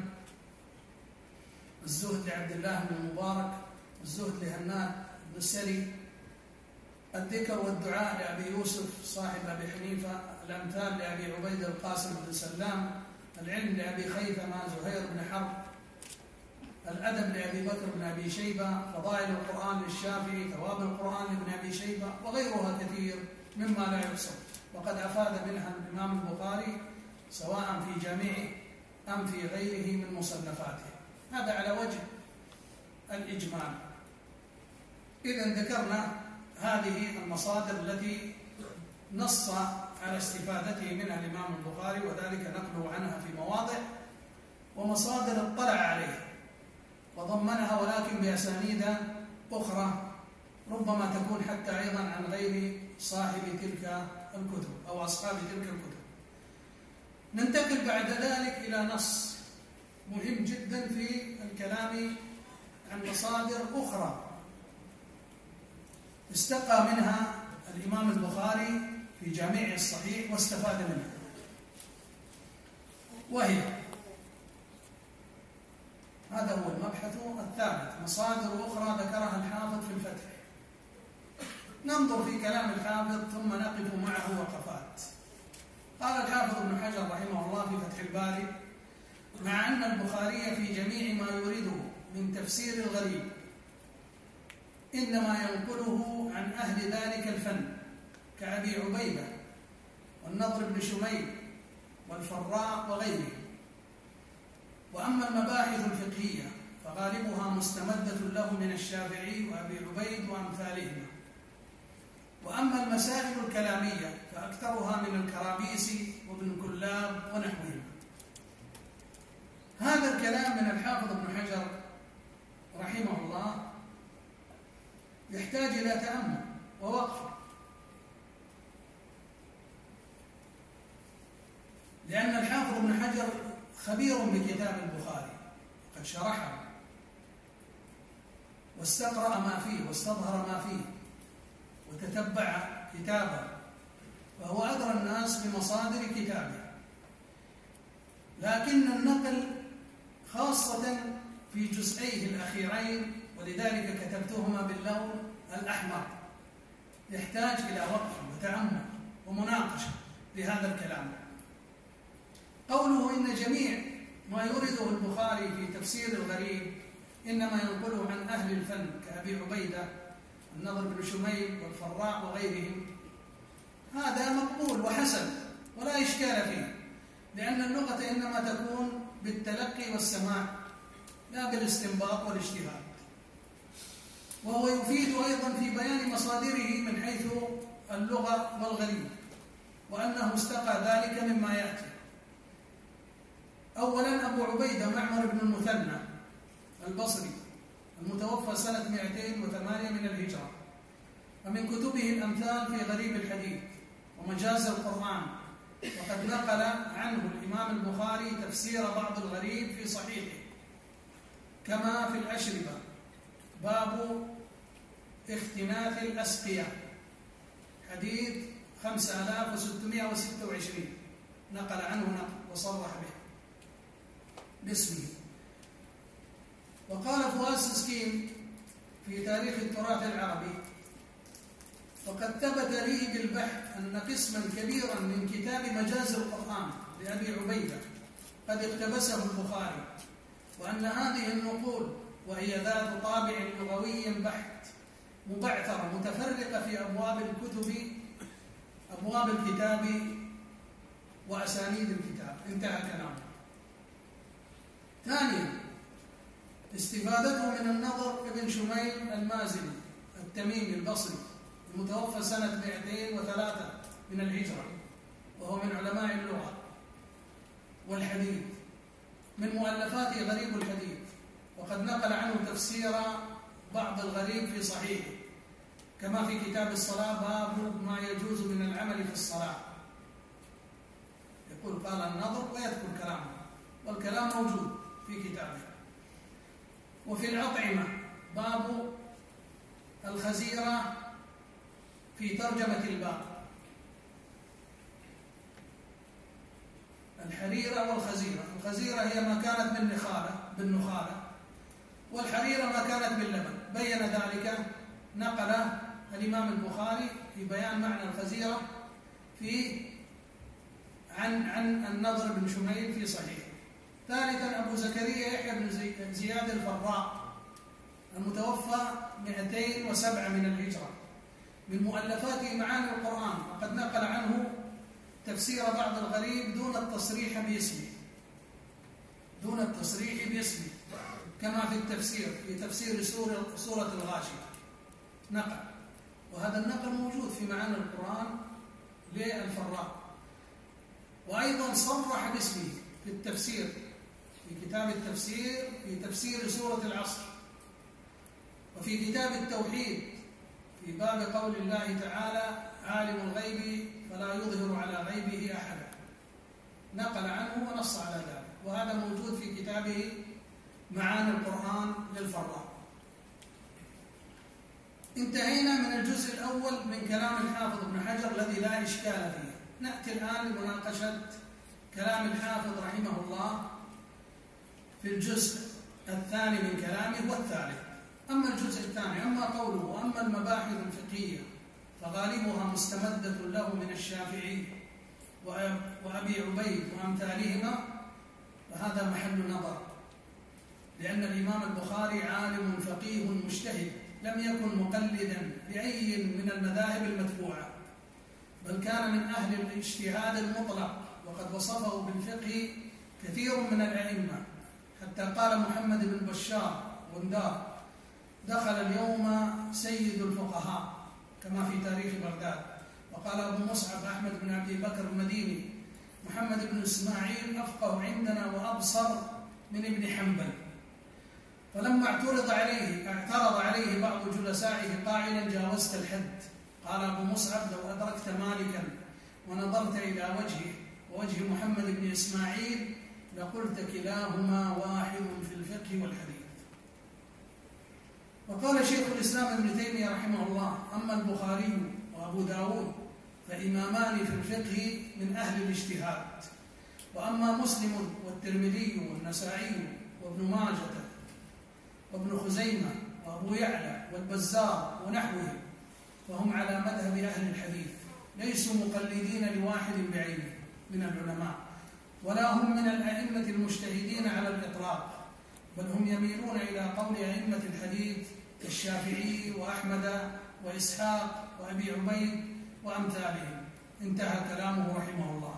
[SPEAKER 3] الزهد لعبد الله بن المبارك، الزهد لهناد بن السري، الذكر والدعاء لأبي يوسف صاحب أبي حنيفة، الأمثال لأبي عبيد القاسم بن سلام، العلم لأبي خيثمة زهير بن حرب، الأدب لأبي بكر بن أبي شيبة، فضائل القرآن للشافعي، ثواب القرآن لابن أبي شيبة، وغيرها كثير مما لا يحصى، وقد أفاد منها الإمام البخاري سواء في جامعه أم في غيره من مصنفاته. هذا على وجه الإجمال. إذن ذكرنا هذه المصادر التي نص على استفادته منها الإمام البخاري، وذلك نقله عنها في مواضع، ومصادر اطلع عليها وضمنها ولكن بأسانيد أخرى ربما تكون حتى أيضا عن غير صاحب تلك الكتب أو أصحاب تلك الكتب. ننتقل بعد ذلك إلى نص مهم جدا في الكلام عن مصادر أخرى استقى منها الإمام البخاري في جامعه الصحيح واستفاد منها، وهي هذا هو المبحث الثالث، مصادر أخرى ذكرها الحافظ في الفتح. ننظر في كلام الحافظ ثم نقف معه وقفات. قال الحافظ ابن حجر رحمه الله في فتح الباري: مع أن البخاري في جميع ما يورده من تفسير الغريب إنما ينقله عن أهل ذلك الفن كأبي عبيدة والنضر بن شميل والفراء وغيره، وأما المباحث الفقهية فغالبها مستمدة له من الشافعي وأبي عبيد وأمثالهما، وأما المسائل الكلامية فأكثرها من الكرابيسي وابن كلاب ونحوهم. هذا الكلام من الحافظ ابن حجر رحمه الله يحتاج إلى تأمل ووقف، لأن الحافظ ابن حجر خبير بكتاب البخاري، قد شرحه واستقرأ ما فيه واستظهر ما فيه وتتبع كتابه، وهو أدرى الناس بمصادر كتابه، لكن النقل خاصة في جزئيه الأخيرين ولذلك كتبتهما باللون الأحمر يحتاج إلى وقف وتأمل ومناقشة لهذا الكلام. قوله إن جميع ما يورده البخاري في تفسير الغريب إنما ينقله عن أهل الفن كأبي عبيدة النضر بن شميل والفراء وغيرهم، هذا مقبول وحسن ولا إشكال فيه، لأن اللغة إنما تكون بالتلقي والسماع لا بالاستنباط والاجتهاد، وهو يفيد أيضا في بيان مصادره من حيث اللغة والغريب، وأنه استقى ذلك مما يأتي. أولا أبو عبيدة معمر بن المثنى البصري المتوفى سنة 208 من الهجرة، ومن كتبه الأمثال في غريب الحديث ومجاز القرآن، وقد نقل عنه الإمام البخاري تفسير بعض الغريب في صحيحه، كما في الأشربة باب اختناث الأسقية حديث 5626 نقل عنه نقل وصرح به باسمه. وقال فؤاد سسكين في تاريخ التراث العربي: وقد ثبت لي بالبحث أن قسما كبيرا من كتاب مجاز القرآن لأبي عبيدة قد اقتبسه البخاري، وأن هذه النقول وهي ذات طابع لغوي بحت مبعثرة متفرقة في أبواب الكتاب وأسانيد الكتاب. انتهى كلامه. ثانيا استفادته من النضر بن شميل المازني التميمي البصري المتوفى سنة 203 من الهجرة، وهو من علماء اللغة والحديث، من مؤلفاته غريب الحديث، وقد نقل عنه تفسير بعض الغريب في صحيحه، كما في كتاب الصلاة باب ما يجوز من العمل في الصلاة. يقول قال النضر ويذكر كلامه، والكلام موجود في كتابه. وفي الأطعمة باب الخزيرة في ترجمة الباب، الحريرة والخزيرة. الخزيرة هي ما كانت بالنخالة، والحريرة ما كانت باللبن. بين ذلك، نقل الإمام البخاري في بيان معنى الخزيرة عن النضر بن شميل في صحيحه. ثالثا أبو زكريا يحيى بن زياد الفراء المتوفى 207 من الهجرة، من مؤلفاته معاني القرآن، وقد نقل عنه تفسير بعض الغريب دون التصريح باسمه، كما في التفسير في تفسير سورة الغاشية نقل، وهذا النقل موجود في معاني القرآن للفراء. وأيضا صرح باسمه في التفسير في كتاب التفسير في تفسير سورة العصر، وفي كتاب التوحيد في باب قول الله تعالى عالم الغيب فلا يظهر على غيبه أحدا، نقل عنه ونص على ذلك، وهذا موجود في كتابه معاني القرآن للفراء. انتهينا من الجزء الأول من كلام الحافظ ابن حجر الذي لا إشكال فيه. نأتي الآن لمناقشة كلام الحافظ رحمه الله في الجزء الثاني من كلامه والثالث. أما الجزء الثاني، أما قوله وأما المباحث الفقهية فغالبها مستمدة له من الشافعي وأبي عبيد وأمثالهما، فهذا محل نظر، لأن الإمام البخاري عالم فقيه مجتهد، لم يكن مقلدا لأي من المذاهب المتبوعة، بل كان من أهل الاجتهاد المطلق، وقد وصفه بالفقه كثير من الأئمة، حتى قال محمد بن بشار غندار دخل اليوم سيد الفقهاء كما في تاريخ بغداد. وقال أبو مصعب أحمد بن أبي بكر المديني محمد بن إسماعيل أفقه عندنا وأبصر من ابن حنبل. فلما اعترض عليه بعض جلسائه قائلا جاوزت الحد، قال أبو مصعب لو أدركت مالكا ونظرت إلى وجهه ووجه محمد بن إسماعيل لقلت كلاهما واحد في الفقه والحديث. وقال شيخ الإسلام ابن تيمية رحمه الله أما البخاري وأبو داود فإمامان في الفقه من أهل الاجتهاد، وأما مسلم والترمذي والنسائي وابن ماجة وابن خزيمة وأبو يعلى والبزار ونحوه فهم على مذهب أهل الحديث، ليسوا مقلدين لواحد بعينه من العلماء، ولا هم من الأئمة المجتهدين على الإطلاق، بل هم يميلون إلى قول أئمة الحديث كالشافعي وأحمد وإسحاق وأبي عبيد وأمثالهم. انتهى كلامه رحمه الله.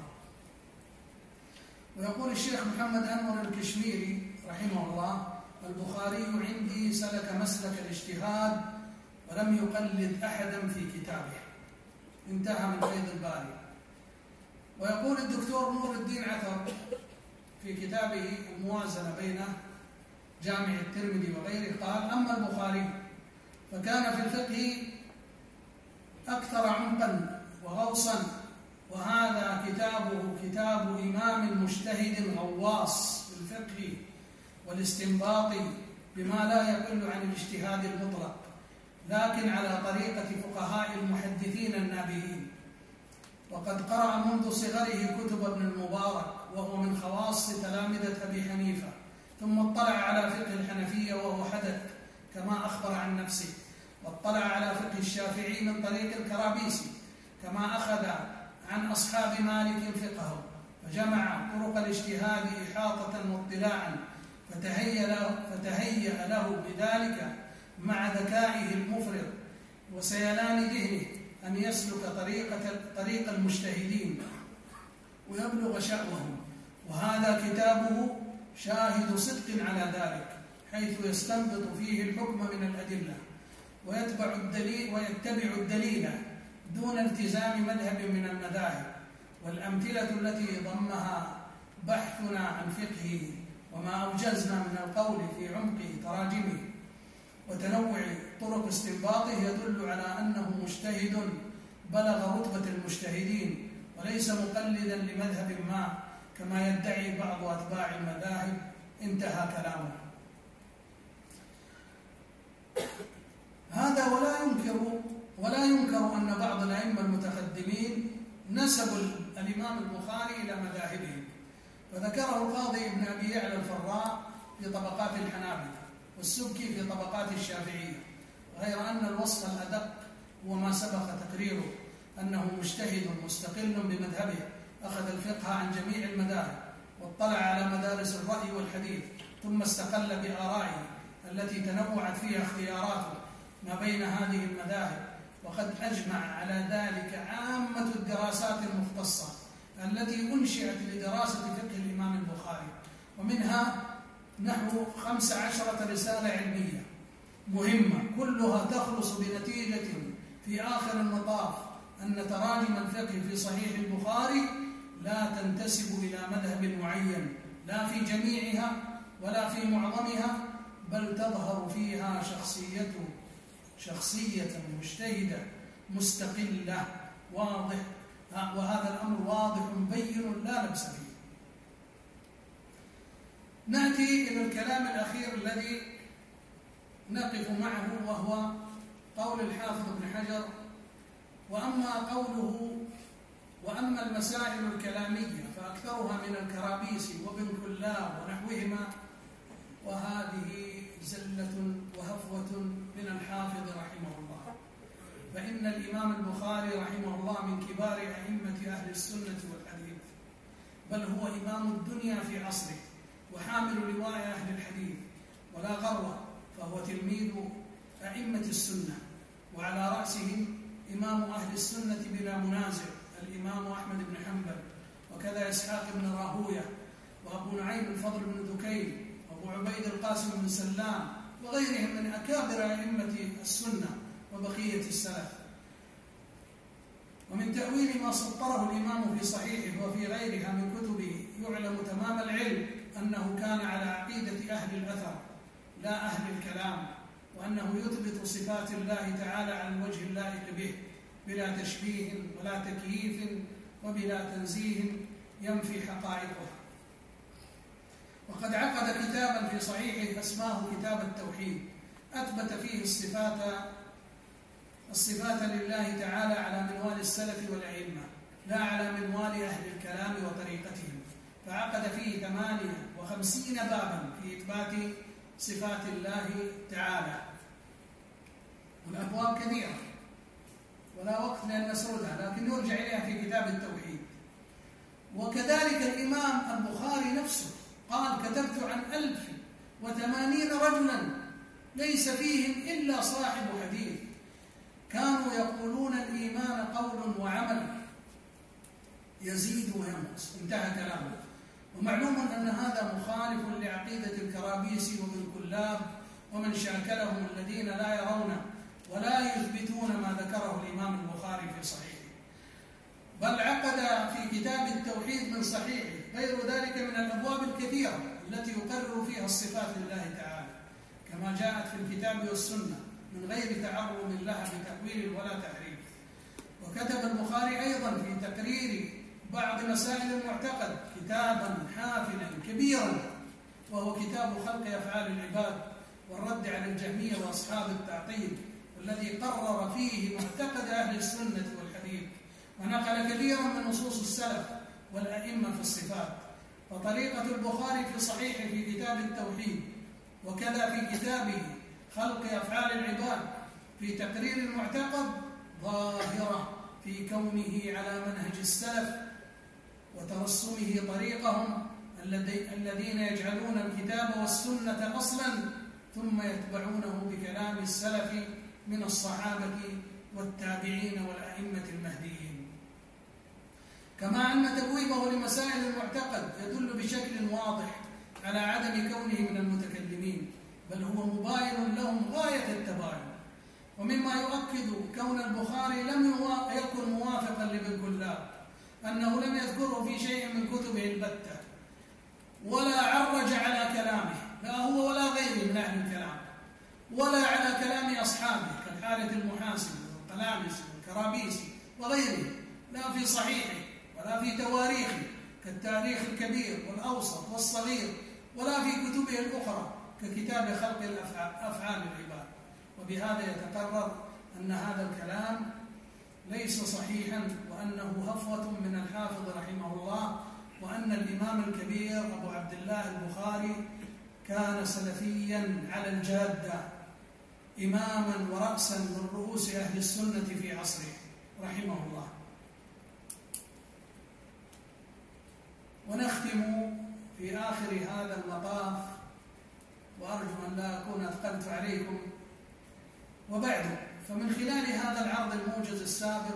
[SPEAKER 3] ويقول الشيخ محمد أنور الكشميري رحمه الله البخاري عندي سلك مسلك الاجتهاد ولم يقلد أحدا في كتابه. انتهى من فيض الباري. ويقول الدكتور نور الدين عثر في كتابه الموازنة بين جامع الترمذي وغيره قال أما البخاري فكان في الفقه أكثر عمقا وغوصا، وهذا كتابه كتاب إمام مجتهد غواص في الفقه والاستنباط بما لا يقل عن الاجتهاد المطلق، لكن على طريقة فقهاء المحدثين النابهين. وقد قرأ منذ صغره كتب ابن المبارك وهو من خواص تلامذة أبي حنيفة، ثم اطلع على فقه الحنفية وهو حدث كما أخبر عن نفسه، واطلع على فقه الشافعي من طريق الكرابيسي، كما أخذ عن أصحاب مالك فقهه، فجمع طرق الاجتهاد إحاطة واطلاعا، فتهيأ له بذلك مع ذكائه المفرط وسيلان ذهنه أن يسلك طريق المجتهدين ويبلغ شأوهم، وهذا كتابه شاهد صدق على ذلك، حيث يستنبط فيه الحكم من الأدلة ويتبع الدليل دون التزام مذهب من المذاهب. والأمثلة التي ضمها بحثنا عن فقهه وما أوجزنا من القول في عمق تراجمه وتنوع طرق استنباطه يدل على أنه مجتهد بلغ رتبة المجتهدين وليس مقلدا لمذهب ما كما يدعي بعض أتباع المذاهب. انتهى كلامه. هذا ولا ينكر أن بعض الأئمة المتقدمين نسبوا الإمام البخاري إلى مذاهبهم، فذكره القاضي ابن أبي يعلى الفراء في طبقات الحنابلة والسبكي في طبقات الشافعية، غير أن الوصف الأدق هو ما سبق تقريره أنه مجتهد مستقل بمذهبه، أخذ الفقه عن جميع المذاهب واطلع على مدارس الرأي والحديث، ثم استقل بآرائه التي تنوعت فيها اختياراته ما بين هذه المذاهب. وقد أجمع على ذلك عامة الدراسات المختصة التي أنشئت لدراسة فقه الإمام البخاري، ومنها نحو 15 رسالة علمية مهمة كلها تخلص بنتيجة في آخر المطاف أن تراجم الفقه في صحيح البخاري لا تنتسب إلى مذهب معين لا في جميعها ولا في معظمها، بل تظهر فيها شخصية مجتهدة مستقلة واضح، وهذا الأمر واضح بين لا لبس فيه. نأتي إلى الكلام الأخير الذي نقف معه، وهو قول الحافظ ابن حجر: وأما المسائل الكلامية فأكثرها من الكرابيسي وابن كلاب ونحوهما، وهذه زلة وهفوة من الحافظ رحمه الله، فإن الإمام البخاري رحمه الله من كبار أئمة أهل السنة والحديث، بل هو إمام الدنيا في عصره وحامل لواء أهل الحديث ولا غرو، فهو تلميذ أئمة السنة، وعلى رأسهم إمام أهل السنة بلا منازع الإمام أحمد بن حنبل، وكذا إسحاق بن راهوية، وأبو نعيم الفضل بن ذكين، وأبو عبيد القاسم بن سلام، وغيرهم من أكابر أئمة السنة وبقية السلف. ومن تأويل ما سطره الإمام في صحيحه وفي غيرها من كتبه يعلم تمام العلم أنه كان على عقيدة أهل الأثر لا أهل الكلام، وأنه يثبت صفات الله تعالى على الوجه اللائق به بلا تشبيه ولا تكييف وبلا تنزيه ينفي حقائقها. وقد عقد كتابا في صحيحه اسماه كتاب التوحيد، أثبت فيه الصفات لله تعالى على منوال السلف والأئمة لا على منوال أهل الكلام وطريقتهم، فعقد فيه 58 بابا في إثبات صفات الله تعالى، والأبواب كثيرة ولا وقت لأن نسردها، لكن نرجع إليها في كتاب التوحيد. وكذلك الإمام البخاري نفسه قال: كتبت عن 1080 رجلا ليس فيهم إلا صاحب حديث كانوا يقولون الإيمان قول وعمل يزيد وينقص. انتهى كلامه. ومعلوم أن هذا مخالف لعقيدة الكرابيسي وابن كلاب ومن شاكلهم الذين لا يرون ولا يثبتون ما ذكره الإمام البخاري في صحيحه، بل عقد في كتاب التوحيد من صحيحه غير ذلك من الأبواب الكثيرة التي يقرر فيها الصفات لله تعالى كما جاءت في الكتاب والسنة من غير تعرض لها بتأويل ولا تحريف. وكتب البخاري أيضا في تقرير بعض مسائل المعتقد كتابا حافلا كبيرا، وهو كتاب خلق أفعال العباد والرد على الجهمية وأصحاب التعطيل، والذي قرر فيه معتقد أهل السنة والحديث، ونقل كثيرا من نصوص السلف والأئمة في الصفات. فطريقة البخاري في صحيحه في كتاب التوحيد، وكذا في كتابه خلق أفعال العباد في تقرير المعتقد، ظاهرة في كونه على منهج السلف وترسمه طريقهم الذين يجعلون الكتاب والسنة أصلا ثم يتبعونه بكلام السلف من الصحابة والتابعين والأئمة المهديين. كما أن تبويبه لمسائل المعتقد يدل بشكل واضح على عدم كونه من المتكلمين، بل هو مباين لهم غاية التباين، ومما يؤكد كون البخاري لم يكن موافقا لابن كلاب أنه لم يذكره في شيء من كتبه البتة، ولا عرج على كلامه، لا هو ولا غيره من أهل الكلام، ولا على كلام أصحابه كالحارث المحاسبي والقلامسي والكرابيسي وغيره، لا في صحيحه ولا في تواريخه كالتاريخ الكبير والأوسط والصغير، ولا في كتبه الأخرى ككتاب خلق أفعال العباد. وبهذا يتقرر أن هذا الكلام ليس صحيحا، وأنه هفوة من الحافظ رحمه الله، وأن الإمام الكبير أبو عبد الله البخاري كان سلفيا على الجادة، إماما ورأسا من رؤوس أهل السنة في عصره رحمه الله. ونختم في آخر هذا المطاف، وأرجو أن لا أكون أثقلت عليكم وبعده، فمن خلال هذا العرض الموجز السابق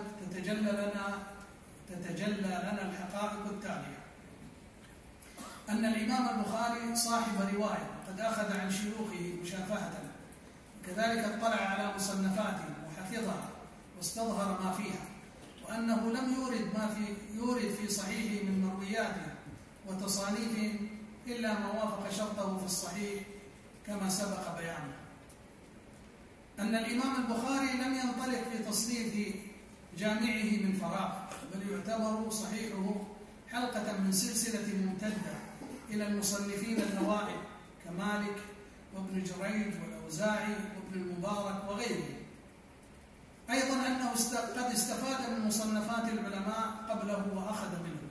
[SPEAKER 3] تتجلى لنا الحقائق التالية: أن الإمام البخاري صاحب رواية، وقد أخذ عن شيوخه مشافهة، وكذلك اطلع على مصنفاتهم وحفظها واستظهر ما فيها، وأنه لم يورد في صحيحه من مروياته وتصانيفهم إلا ما وافق شرطه في الصحيح كما سبق بيانه. أن الإمام البخاري لم ينطلق في تصنيف جامعه من فراغ، بل يعتبر صحيحه حلقة من سلسلة ممتدة إلى المصنفين الأوائل كمالك وابن جريج والأوزاعي وابن المبارك وغيرهم. أيضا أنه قد استفاد من مصنفات العلماء قبله وأخذ منهم.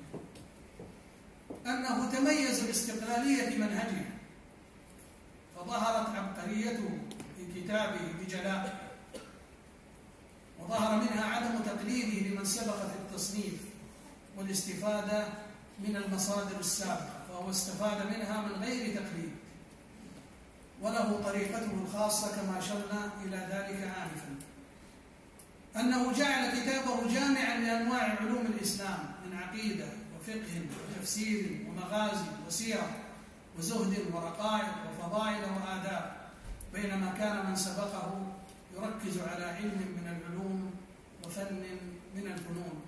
[SPEAKER 3] أنه تميز باستقلالية منهجه، فظهرت عبقريته في كتابه بجلاء، وظهر منها عدم تقليده لمن سبق في التصنيف والاستفادة من المصادر السابقة، فهو استفاد منها من غير تقليد، وله طريقته الخاصة كما أشرنا إلى ذلك آنفا. أنه جعل كتابه جامعا لأنواع علوم الإسلام من عقيدة وفقه وتفسير ومغازي وسيرة وزهد ورقائق وفضائل وآداب، بينما كان من سبقه يركز على علم من العلوم وفن من الفنون.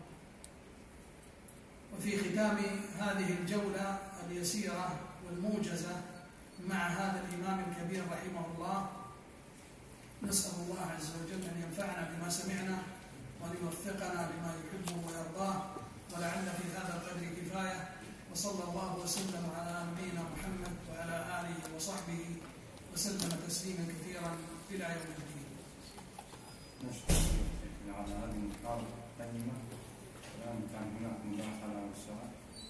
[SPEAKER 3] وفي ختام هذه الجولة اليسيرة والموجزة مع هذا الإمام الكبير رحمه الله، نسأل الله عز وجل أن ينفعنا بما سمعنا وأن يوفقنا لما يحبه ويرضاه، ولعل في هذا القدر كفاية. وصلى الله وسلم على نبينا محمد وعلى آله وصحبه وسلم تسليما كثيرا إلى يوم الدين.
[SPEAKER 2] نشكر على هذه المحاضرة القيمة. الآن كان هناك مداخلة والسؤال،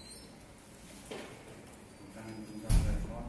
[SPEAKER 2] وكان مداخلة إخوان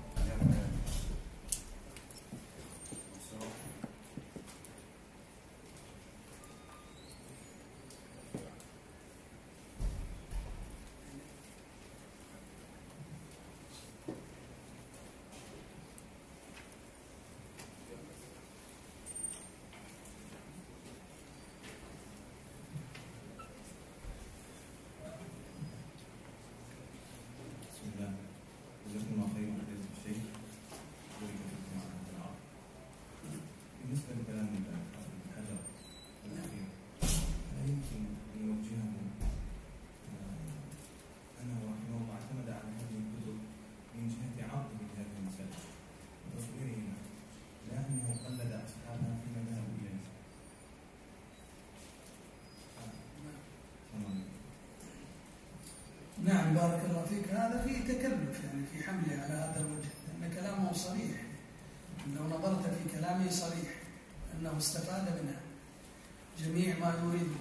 [SPEAKER 3] نعم، بارك الله فيك. هذا فيه تكلف يعني في حمله على هذا الوجه، لأن كلامه صريح. لو نظرت في كلامه صريح أنه استفاد منها جميع ما يريده.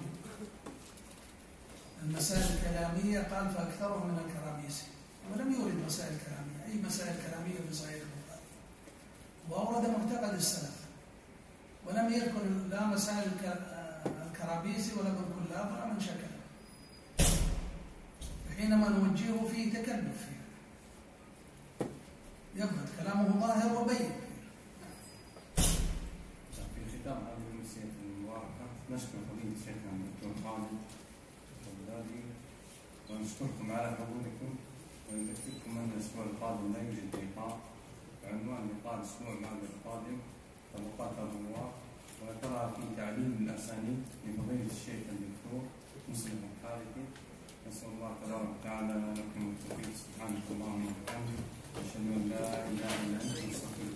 [SPEAKER 3] المسائل الكلامية قال فأكثره من الكرابيسي، ولم يورد مسائل كلامية، أي مسائل كلامية في صحيح البخاري، وأورد معتقد السلف، ولم يذكر لا مسائل الكرابيسي ولا ابن كلاب ولا من شكل. حينما نوجهه فيه تكلف فيه، يبقى كلامه ظاهر وبين.
[SPEAKER 2] في ختام هذه المسيرة المباركة نشكر فضيلة شيخنا الدكتور خالد البغدادي، ونشكركم على حضوركم، ونذكركم أن الأسبوع القادم لا يوجد لقاء، بعنوان لقاء الأسبوع بعد القادم طبقات الرواة وترى في تعليم الأسانيد لفضيلة الشيخ الدكتور مسلم الحارثي. نسأل الله تبارك وتعالى لكم التوفيق. سبحانك اللهم وبحمدك أشهد أن لا إله إلا أنت أستغفرك.